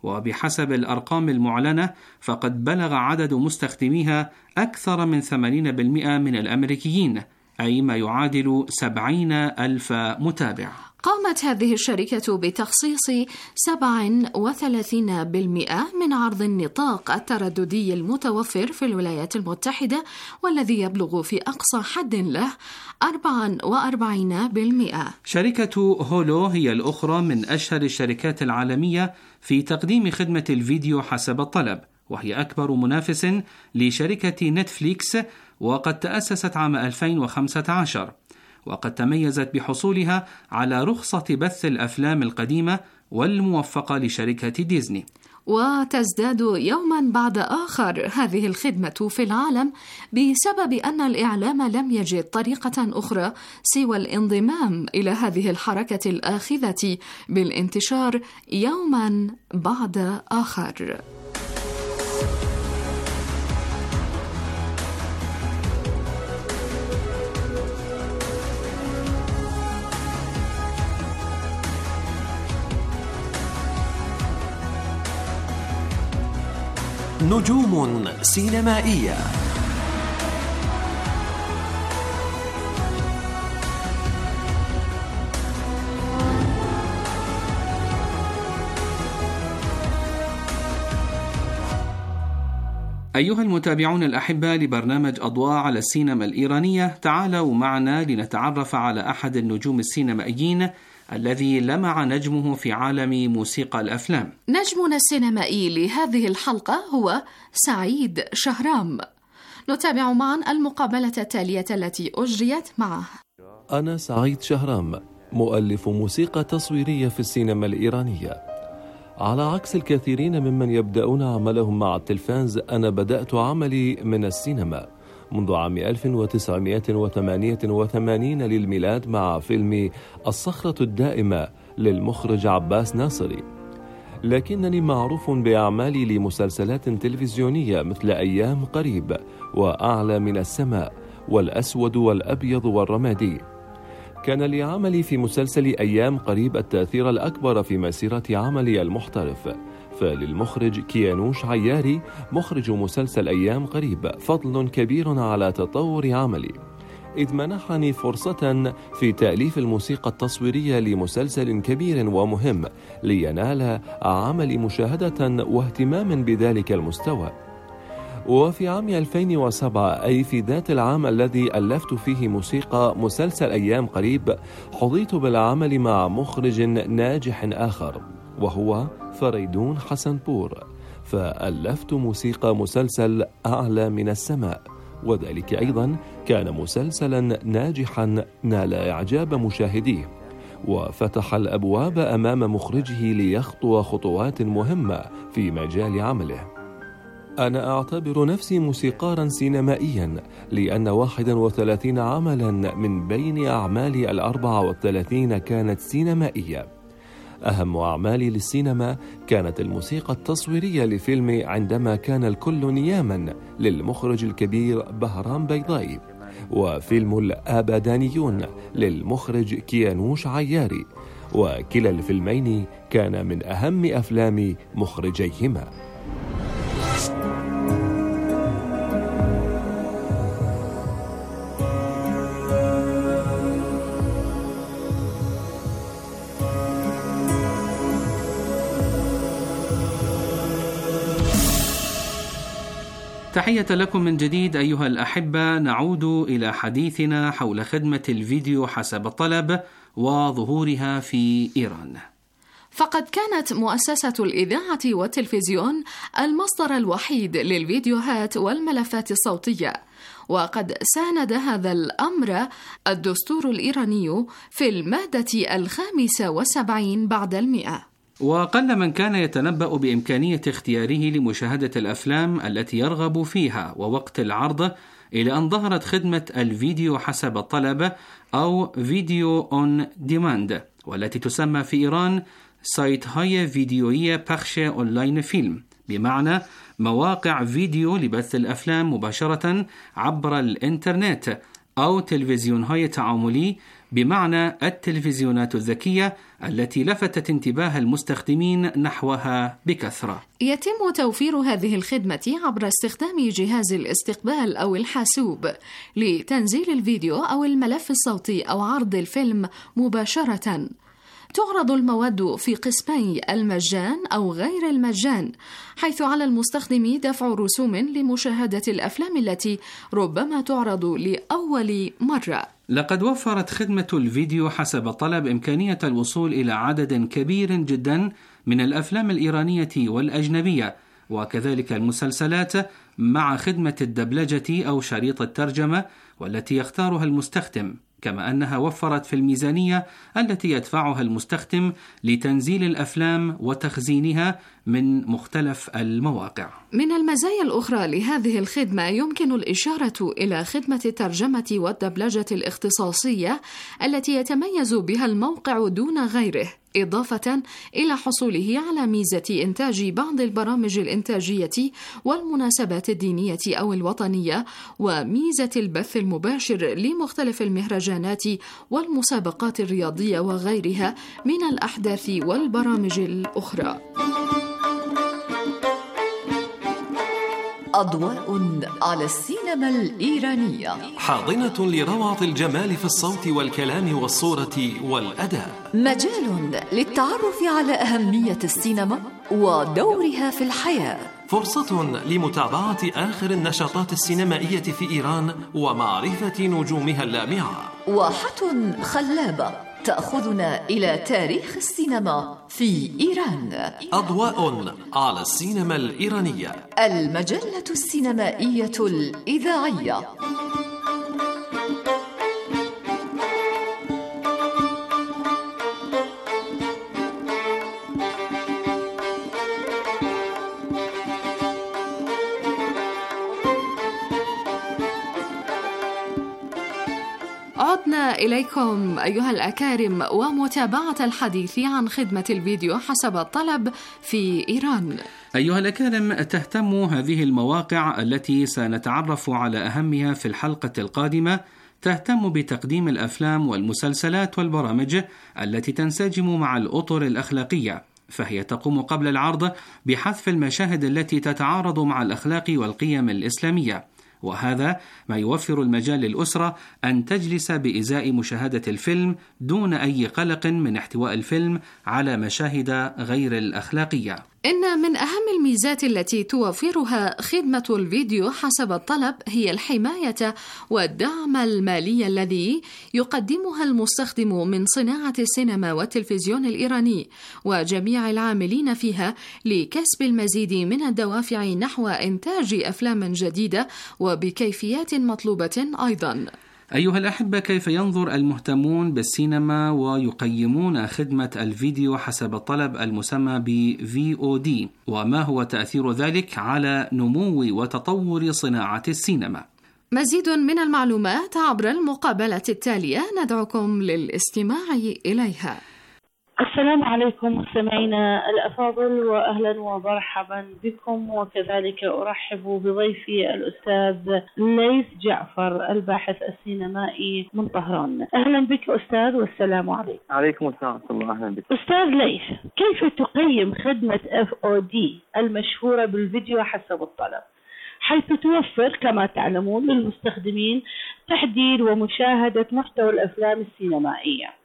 وبحسب الأرقام المعلنة فقد بلغ عدد مستخدميها أكثر من ثمانين بالمئة من الأمريكيين، أي ما يعادل سبعين ألف متابع. قامت هذه الشركة بتخصيص سبعة وثلاثين بالمئة من عرض النطاق الترددي المتوفر في الولايات المتحدة، والذي يبلغ في أقصى حد له أربعة وأربعين بالمئة. شركة هولو هي الأخرى من أشهر الشركات العالمية في تقديم خدمة الفيديو حسب الطلب، وهي أكبر منافس لشركة نتفليكس، وقد تأسست عام ألفين وخمسة عشر، وقد تميزت بحصولها على رخصة بث الأفلام القديمة والموفقة لشركة ديزني. وتزداد يوما بعد آخر هذه الخدمة في العالم بسبب أن الإعلام لم يجد طريقة أخرى سوى الانضمام إلى هذه الحركة الآخذة بالانتشار يوما بعد آخر. نجوم سينمائية. أيها المتابعون الأحبة لبرنامج أضواء على السينما الإيرانية، تعالوا معنا لنتعرف على أحد النجوم السينمائيين الذي لمع نجمه في عالم موسيقى الأفلام. نجمنا السينمائي لهذه الحلقة هو سعيد شهرام. نتابع معا المقابلة التالية التي أجريت معه. أنا سعيد شهرام، مؤلف موسيقى تصويرية في السينما الإيرانية. على عكس الكثيرين ممن يبدأون عملهم مع التلفاز، أنا بدأت عملي من السينما منذ عام ألف وتسعمائة وثمانية وثمانين للميلاد مع فيلم الصخرة الدائمة للمخرج عباس ناصري، لكنني معروف بأعمالي لمسلسلات تلفزيونية مثل أيام قريب وأعلى من السماء والأسود والأبيض والرمادي. كان لعملي في مسلسل أيام قريب التأثير الأكبر في مسيرة عملي المحترف، فللمخرج كيانوش عياري مخرج مسلسل أيام قريب فضل كبير على تطور عملي، إذ منحني فرصة في تأليف الموسيقى التصويرية لمسلسل كبير ومهم لينال عملي مشاهدة واهتمام بذلك المستوى. وفي عام ألفين وسبعة، أي في ذات العام الذي ألفت فيه موسيقى مسلسل أيام قريب، حظيت بالعمل مع مخرج ناجح آخر وهو فريدون حسنبور، فألفت موسيقى مسلسل أعلى من السماء، وذلك أيضا كان مسلسلا ناجحا نال إعجاب مشاهديه وفتح الأبواب أمام مخرجه ليخطو خطوات مهمة في مجال عمله. أنا أعتبر نفسي موسيقارا سينمائيا، لأن واحد وثلاثين عملا من بين أعمالي الأربعة والثلاثين كانت سينمائية. أهم أعمالي للسينما كانت الموسيقى التصويرية لفيلم عندما كان الكل نياما للمخرج الكبير بهرام بيضاي، وفيلم الآبادانيون للمخرج كيانوش عياري، وكلا الفيلمين كان من أهم أفلام مخرجيهما. تحية لكم من جديد أيها الأحبة. نعود إلى حديثنا حول خدمة الفيديو حسب الطلب وظهورها في إيران. فقد كانت مؤسسة الإذاعة والتلفزيون المصدر الوحيد للفيديوهات والملفات الصوتية، وقد ساند هذا الأمر الدستور الإيراني في المادة الخامسة والسبعين بعد المئة. وقل من كان يتنبأ بإمكانية اختياره لمشاهدة الأفلام التي يرغب فيها ووقت العرض، إلى أن ظهرت خدمة الفيديو حسب الطلب أو فيديو أون ديماند، والتي تسمى في إيران سايت هاي فيديوية بخش أونلاين فيلم، بمعنى مواقع فيديو لبث الأفلام مباشرة عبر الإنترنت، أو تلفزيون هاي تعاملي بمعنى التلفزيونات الذكية التي لفتت انتباه المستخدمين نحوها بكثرة. يتم توفير هذه الخدمة عبر استخدام جهاز الاستقبال أو الحاسوب لتنزيل الفيديو أو الملف الصوتي أو عرض الفيلم مباشرة. تعرض المواد في قسمي المجان أو غير المجان، حيث على المستخدم دفع رسوم لمشاهدة الأفلام التي ربما تعرض لأول مرة. لقد وفرت خدمة الفيديو حسب الطلب إمكانية الوصول إلى عدد كبير جدا من الأفلام الإيرانية والأجنبية، وكذلك المسلسلات، مع خدمة الدبلجة أو شريط الترجمة والتي يختارها المستخدم، كما أنها وفرت في الميزانية التي يدفعها المستخدم لتنزيل الأفلام وتخزينها من مختلف المواقع. من المزايا الأخرى لهذه الخدمة يمكن الإشارة إلى خدمة الترجمة والدبلجة الاختصاصية التي يتميز بها الموقع دون غيره، إضافة إلى حصوله على ميزة إنتاج بعض البرامج الإنتاجية والمناسبات الدينية أو الوطنية، وميزة البث المباشر لمختلف المهرجانات والمسابقات الرياضية وغيرها من الأحداث والبرامج الأخرى. أضواء على السينما الإيرانية، حاضنة لروعة الجمال في الصوت والكلام والصورة والأداء، مجال للتعرف على أهمية السينما ودورها في الحياة، فرصة لمتابعة آخر النشاطات السينمائية في إيران ومعرفة نجومها اللامعة، واحة خلابة تأخذنا إلى تاريخ السينما في إيران. أضواء على السينما الإيرانية، المجلة السينمائية الإذاعية. عدنا إليكم أيها الأكارم ومتابعة الحديث عن خدمة الفيديو حسب الطلب في إيران. أيها الأكارم، تهتم هذه المواقع التي سنتعرف على أهمها في الحلقة القادمة تهتم بتقديم الأفلام والمسلسلات والبرامج التي تنسجم مع الأطر الأخلاقية، فهي تقوم قبل العرض بحذف المشاهد التي تتعارض مع الأخلاق والقيم الإسلامية، وهذا ما يوفر المجال للأسرة أن تجلس بإزاء مشاهدة الفيلم دون أي قلق من احتواء الفيلم على مشاهد غير الأخلاقية. إن من أهم الميزات التي توفرها خدمة الفيديو حسب الطلب هي الحماية والدعم المالي الذي يقدمها المستخدم من صناعة السينما والتلفزيون الإيراني وجميع العاملين فيها لكسب المزيد من الدوافع نحو إنتاج أفلام جديدة وبكيفيات مطلوبة أيضا. أيها الأحبة، كيف ينظر المهتمون بالسينما ويقيمون خدمة الفيديو حسب الطلب المسمى ب في أو دي، وما هو تأثير ذلك على نمو وتطور صناعة السينما؟ مزيد من المعلومات عبر المقابلة التالية ندعوكم للاستماع إليها. السلام عليكم مستمعينا الأفاضل، وأهلا ومرحبا بكم، وكذلك أرحب بضيفي الأستاذ ليث جعفر الباحث السينمائي من طهران. أهلا بك أستاذ، والسلام عليكم. عليكم السلام ورحمة الله. أهلا بك أستاذ ليث، كيف تقيم خدمة إف أو دي المشهورة بالفيديو حسب الطلب، حيث توفر كما تعلمون للمستخدمين تحديد ومشاهدة محتوى الأفلام السينمائية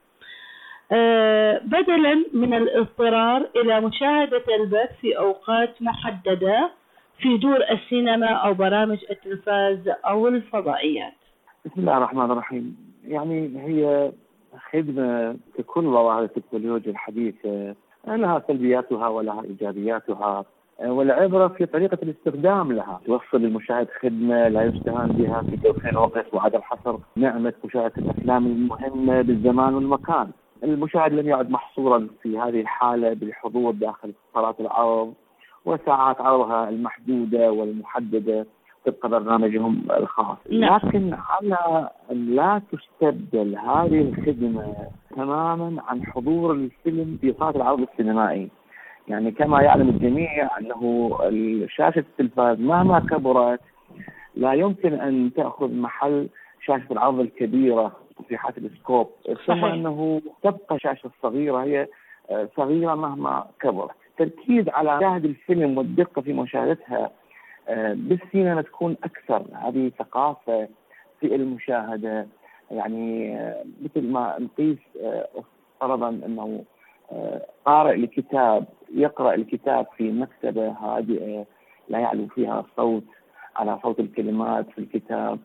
أه بدلا من الاضطرار إلى مشاهدة البث في أوقات محددة في دور السينما أو برامج التلفاز أو الفضائيات؟ بسم الله الرحمن الرحيم. يعني هي خدمة ككل ظواهر التكنولوجيا الحديثة لها سلبياتها ولها إيجابياتها، والعبرة في طريقة الاستخدام لها. توفر للمشاهد خدمة لا يستهان بها في توفير الوقت وعدم حصر نعمة مشاهدة الأفلام المهمة بالزمان والمكان. المشاهد لم يعد محصورا في هذه الحالة بالحضور داخل صالات العرض وساعات عرضها المحدودة والمحددة طبق برنامجهم الخاص. لكن على أن لا تستبدل هذه الخدمة تماما عن حضور الفيلم في صالة العرض السينمائي. يعني كما يعلم الجميع أنه شاشة التلفاز مهما كبرت لا يمكن أن تأخذ محل شاشة العرض الكبيرة في حالة السكوب، ثم أنه تبقى شاشة صغيرة هي صغيرة مهما كبرت. التركيز على مشاهد الفيلم والدقة في مشاهدتها بالسينما تكون أكثر. هذه ثقافة في المشاهدة، يعني مثل ما نقيس فرضا أنه قارئ لكتاب يقرأ الكتاب في مكتبة هادئة لا يعلو فيها الصوت على صوت الكلمات في الكتاب،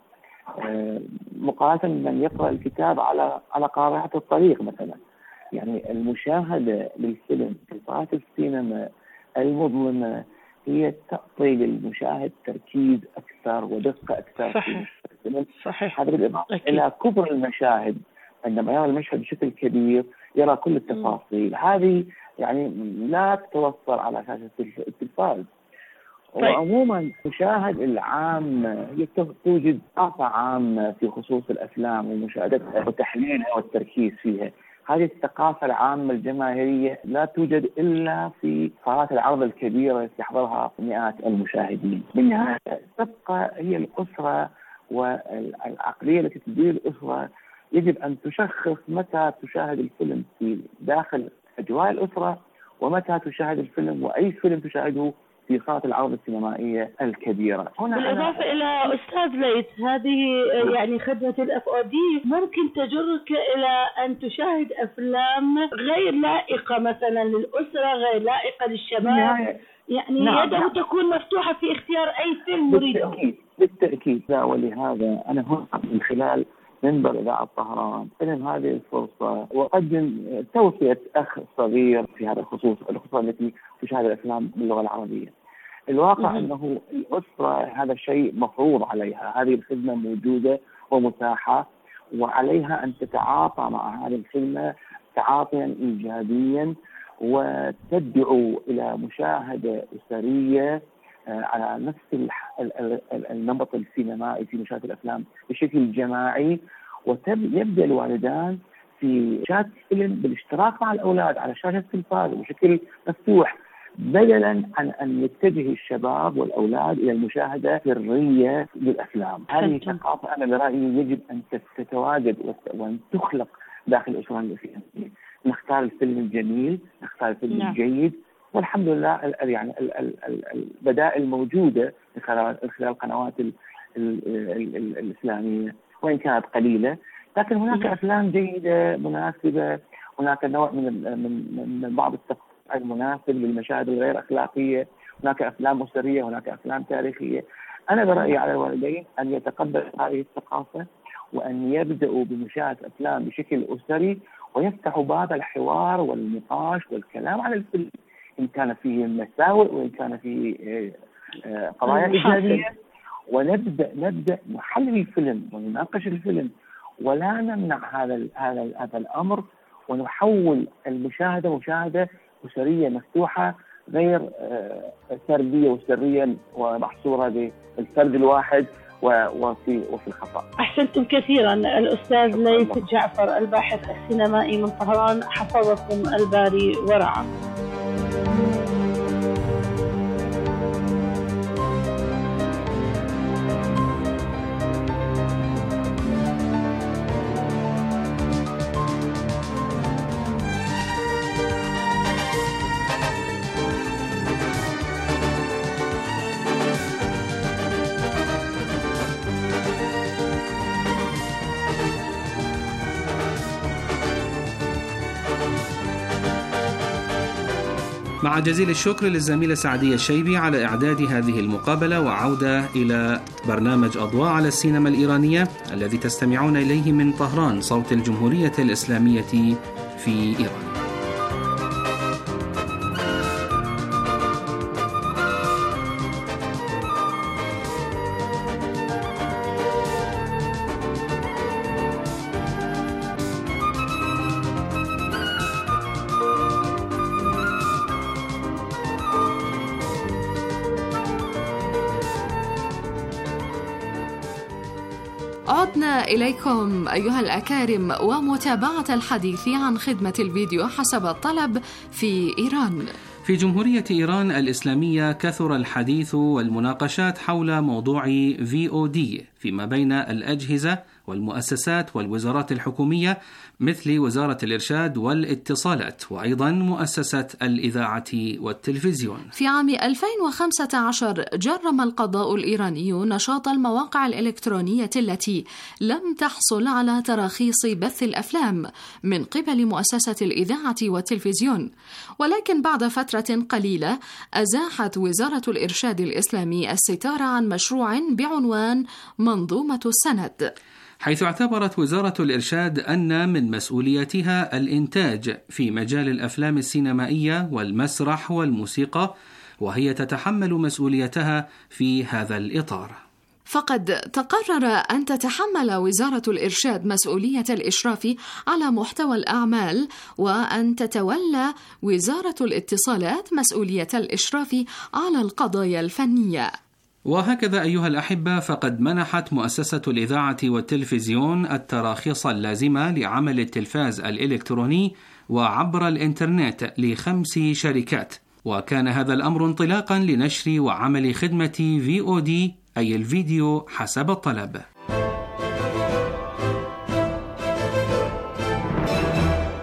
مقارنة من يقرأ الكتاب على على قارعة الطريق مثلا. يعني المشاهدة للفيلم في صالة السينما المظلمة هي تعطي للمشاهد تركيز أكثر ودقة أكثر. صحيح. في صحيح. هذا بالإضافة إلى كبر المشاهد، عندما يرى المشهد بشكل كبير يرى كل التفاصيل. هذه يعني لا تتوفر على شاشة التلفاز. طيب. وعموما المشاهد العام هي توجد ثقافة عامة في خصوص الأفلام ومشاهدتها وتحليلها والتركيز فيها. هذه الثقافة العامة الجماهيرية لا توجد إلا في صالات العرض الكبيرة يحضرها مئات المشاهدين. بالنهاية تبقى هي الأسرة والعقلية التي تدير الأسرة يجب أن تشخص متى تشاهد الفيلم في داخل أجواء الأسرة ومتى تشاهد الفيلم وأي فيلم تشاهده صيغات العرض السينمائية الكبيرة. بالإضافة إلى أستاذ ليث، هذه يعني خدمة الأف أو دي ممكن تجرك إلى أن تشاهد أفلام غير لائقة مثلا للأسرة، غير لائقة للشباب، يعني نعم يده نعم. تكون مفتوحة في اختيار أي فيلم يريده. بالتأكيد بالتأكيد. ولهذا أنا هنا من خلال منبر إذاعة طهران أغتنم هذه الفرصة وأقدم توصية أخ صغير في هذا الخصوص، الخصوصا التي تشاهد الأفلام باللغة العربية. الواقع أنه الأسرة هذا شيء مفروض عليها، هذه الخدمة موجودة ومتاحة، وعليها أن تتعاطى مع هذه الخدمة تعاطيا إيجابيا وتدعو إلى مشاهدة أسرية على نفس النمط السينمائي في مشاهدة الأفلام بشكل جماعي، ويبدأ الوالدان في مشاهدة فيلم بالاشتراك مع الأولاد على شاشة التلفاز بشكل مفتوح، بدلا عن أن يتجه الشباب والأولاد إلى المشاهدة سرية للأفلام. هذه ثقافة أنا برأيي يجب أن تتواجد وأن تخلق داخل الأسرة الإسلامية. نختار الفيلم الجميل، نختار الفيلم نعم. الجيد، والحمد لله يعني البدائل موجودة من خلال القنوات الإسلامية وإن كانت قليلة، لكن هناك أفلام جيدة مناسبة، هناك نوع من من من بعض التقطيع المناسب للمشاهد الغير أخلاقية، هناك أفلام أسرية، هناك أفلام تاريخية. أنا برأيي على الوالدين أن يتقبل هذه الثقافة وأن يبدأوا بمشاهدة أفلام بشكل أسري، ويفتحوا باب الحوار والنقاش والكلام على الفيلم إن كان فيه مساوئ وإن كان فيه قضايا إيجابية، ونبدأ نبدأ نحلل الفيلم ونناقش الفيلم، ولا نمنع هذا هذا هذا الأمر، ونحول المشاهدة مشاهدة أسرية مفتوحة غير سردية وسرية ومحصورة بالفرد الواحد وفي وفي الخطأ. أحسنتم كثيرا الأستاذ ليث جعفر الباحث السينمائي من طهران، حفظكم الباري ورعاه. مع جزيل الشكر للزميلة سعدية الشيبي على إعداد هذه المقابلة، وعودة إلى برنامج أضواء على السينما الإيرانية الذي تستمعون إليه من طهران، صوت الجمهورية الإسلامية في إيران. عدنا إليكم أيها الأكارم ومتابعة الحديث عن خدمة الفيديو حسب الطلب في إيران. في جمهورية إيران الإسلامية كثر الحديث والمناقشات حول موضوع في أو دي فيما بين الأجهزة والمؤسسات والوزارات الحكومية مثل وزارة الإرشاد والاتصالات، وأيضا مؤسسة الإذاعة والتلفزيون. في عام ألفين وخمسة عشر جرم القضاء الإيراني نشاط المواقع الإلكترونية التي لم تحصل على تراخيص بث الأفلام من قبل مؤسسة الإذاعة والتلفزيون، ولكن بعد فترة قليلة أزاحت وزارة الإرشاد الإسلامي الستار عن مشروع بعنوان منظومة السند، حيث اعتبرت وزارة الإرشاد أن من مسؤوليتها الإنتاج في مجال الأفلام السينمائية والمسرح والموسيقى، وهي تتحمل مسؤوليتها في هذا الإطار. فقد تقرر أن تتحمل وزارة الإرشاد مسؤولية الإشراف على محتوى الأعمال، وأن تتولى وزارة الاتصالات مسؤولية الإشراف على القضايا الفنية. وهكذا أيها الأحبة، فقد منحت مؤسسة الإذاعة والتلفزيون التراخيص اللازمة لعمل التلفاز الإلكتروني وعبر الإنترنت لخمس شركات، وكان هذا الأمر انطلاقا لنشر وعمل خدمة في أو دي أي الفيديو حسب الطلب. إن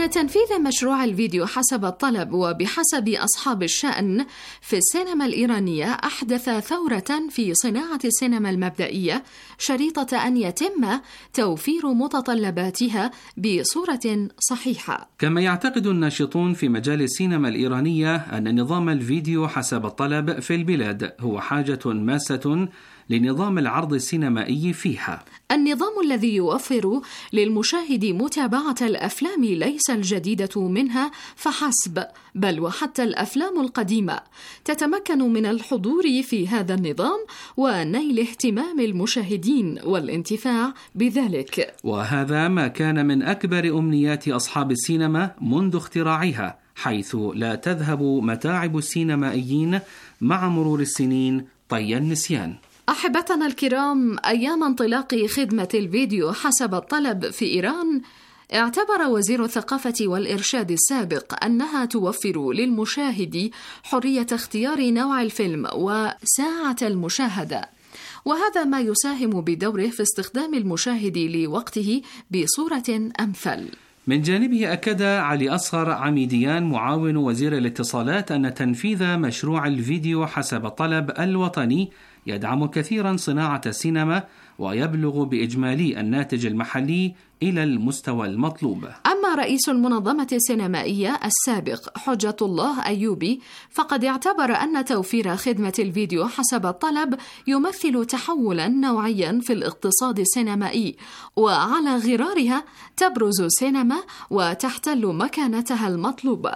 إن تنفيذ مشروع الفيديو حسب الطلب وبحسب أصحاب الشأن في السينما الإيرانية أحدث ثورة في صناعة السينما المبدئية، شريطة أن يتم توفير متطلباتها بصورة صحيحة. كما يعتقد الناشطون في مجال السينما الإيرانية أن نظام الفيديو حسب الطلب في البلاد هو حاجة ماسة لنظام العرض السينمائي فيها. النظام الذي يوفر للمشاهد متابعة الأفلام ليس الجديدة منها فحسب، بل وحتى الأفلام القديمة، تتمكن من الحضور في هذا النظام ونيل اهتمام المشاهدين والانتفاع بذلك. وهذا ما كان من أكبر أمنيات أصحاب السينما منذ اختراعها، حيث لا تذهب متاعب السينمائيين مع مرور السنين طي النسيان. أحبتنا الكرام، أيام انطلاق خدمة الفيديو حسب الطلب في إيران، اعتبر وزير الثقافة والإرشاد السابق أنها توفر للمشاهد حرية اختيار نوع الفيلم وساعة المشاهدة، وهذا ما يساهم بدوره في استخدام المشاهد لوقته بصورة أمثل. من جانبه أكد علي أصغر عميديان معاون وزير الاتصالات أن تنفيذ مشروع الفيديو حسب الطلب الوطني يدعم كثيرا صناعة السينما ويبلغ بإجمالي الناتج المحلي إلى المستوى المطلوب. أما رئيس المنظمة السينمائية السابق حجة الله أيوبي فقد اعتبر أن توفير خدمة الفيديو حسب الطلب يمثل تحولا نوعيا في الاقتصاد السينمائي، وعلى غرارها تبرز السينما وتحتل مكانتها المطلوبة.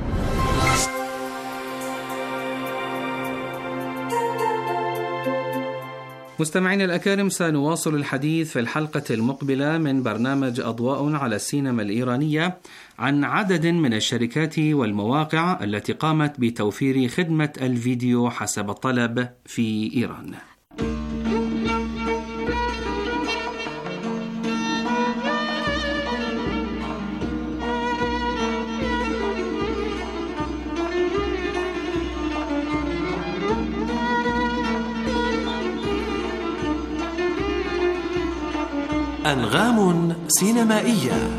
مستمعين الأكارم، سنواصل الحديث في الحلقة المقبلة من برنامج أضواء على السينما الإيرانية عن عدد من الشركات والمواقع التي قامت بتوفير خدمة الفيديو حسب الطلب في إيران. أنغام سينمائية.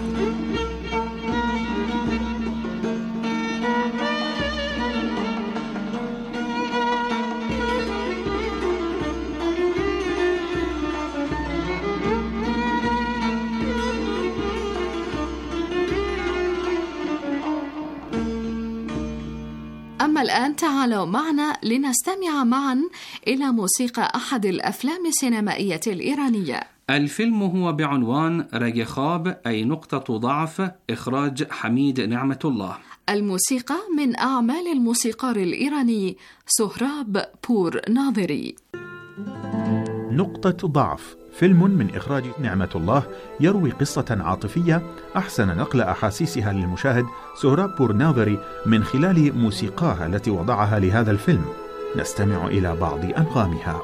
أما الآن تعالوا معنا لنستمع معا إلى موسيقى أحد الأفلام السينمائية الإيرانية. الفيلم هو بعنوان راجخاب أي نقطة ضعف، إخراج حميد نعمة الله. الموسيقى من أعمال الموسيقار الإيراني سهراب بور ناظري. نقطة ضعف فيلم من إخراج نعمة الله يروي قصة عاطفية أحسن نقل أحاسيسها للمشاهد سهراب بور ناظري من خلال موسيقاها التي وضعها لهذا الفيلم. نستمع إلى بعض أنغامها.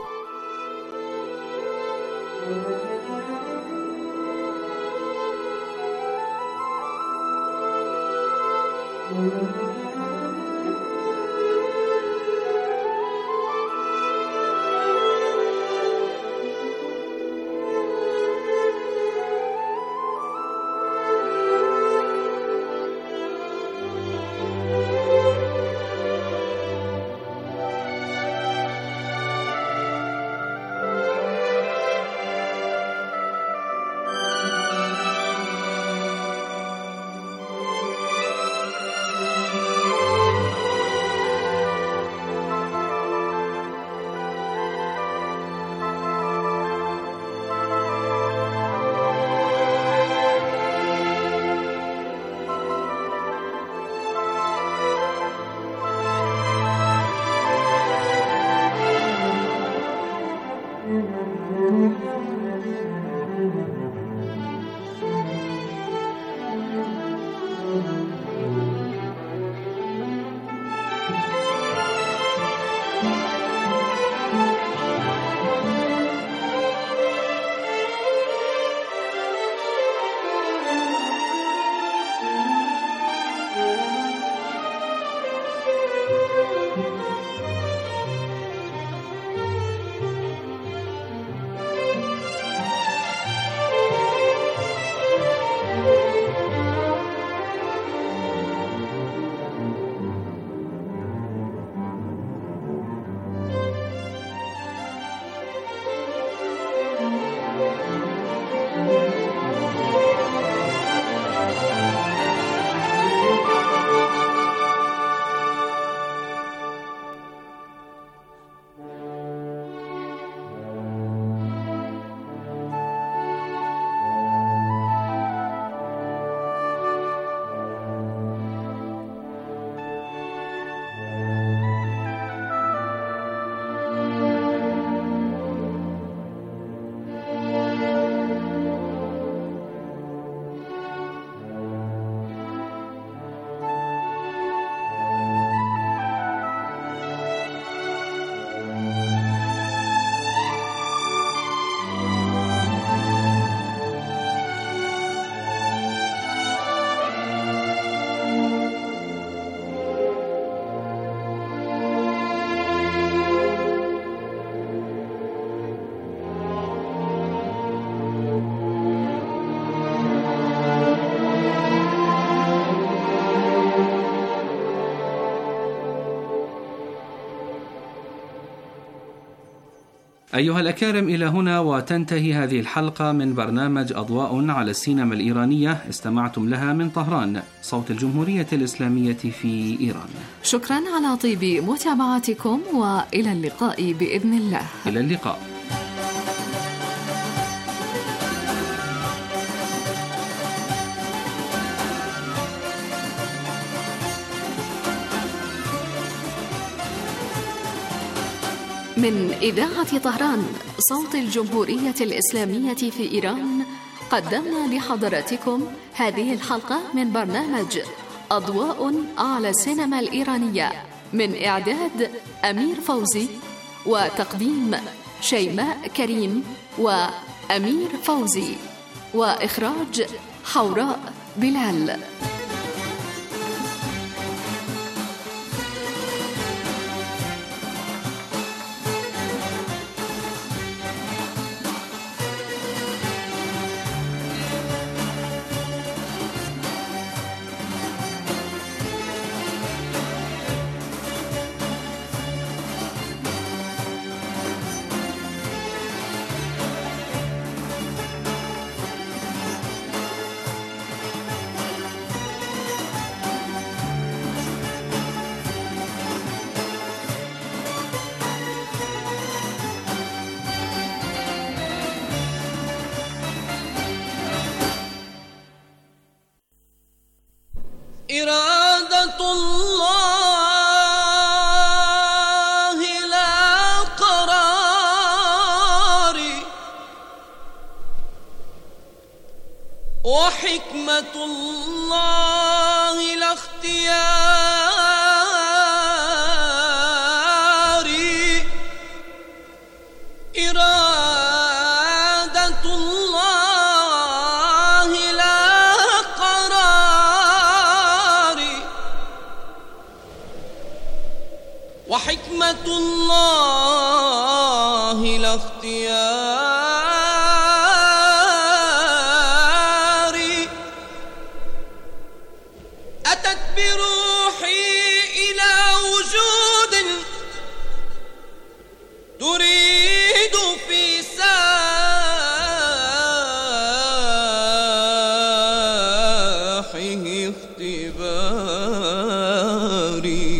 أيها الأكارم، إلى هنا وتنتهي هذه الحلقة من برنامج أضواء على السينما الإيرانية، استمعتم لها من طهران، صوت الجمهورية الإسلامية في إيران. شكرا على طيب متابعتكم، وإلى اللقاء بإذن الله. إلى اللقاء. من إذاعة طهران صوت الجمهورية الإسلامية في إيران، قدمنا لحضراتكم هذه الحلقة من برنامج أضواء على السينما الإيرانية، من إعداد أمير فوزي وتقديم شيماء كريم وأمير فوزي، وإخراج حوراء بلال. إرادة الله لا قرار، وحكمة الله لا اختيار. إرادة الله لا وحكمة الله لا اختيار. أتت بروحي إلى وجود تريد في ساحه اختباري.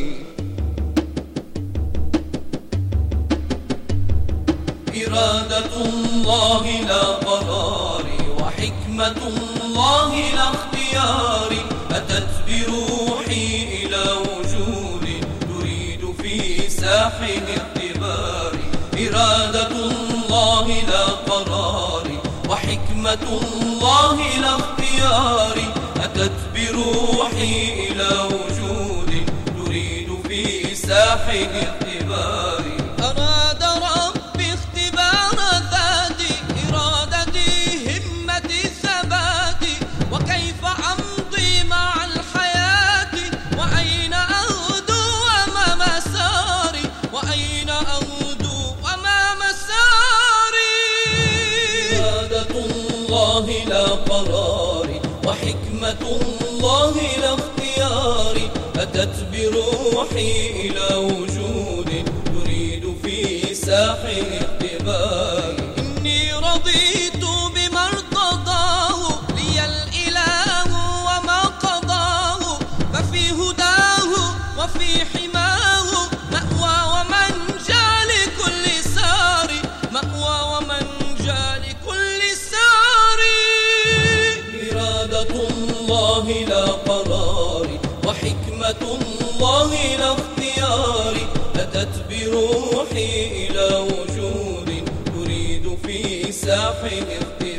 إرادة الله لا قراري، وحكمة الله لا اختياري. أتت بروحي إلى وجود تريد في ساحل اختباري. إرادة الله لا قراري، وحكمة الله لا اختياري. أتت بروحي إلى وجود تريد في ساحل اختباري. أراد ربي اختبار ذاتي، إرادتي همتي ثباتي، وكيف أمضي مع الحياة، وأين أغدو وما مساري، وأين أغدو وما مساري. إرادة الله لا قراري، وحكمة الله لا اختياري. أتت بروحي إلى وجود تريد في ساحل اختباري. إني رضيت بما ارتضاه لي الإله وما قضاه، ففي هداه وفي حماه مأوى ومنجى لكل سار، مأوى ومنجى لكل سار. إرادة الله لا قراري، وحكمة الله لا اختياري. أتت بروحي إلى وجود تريد في ساحل اختياري.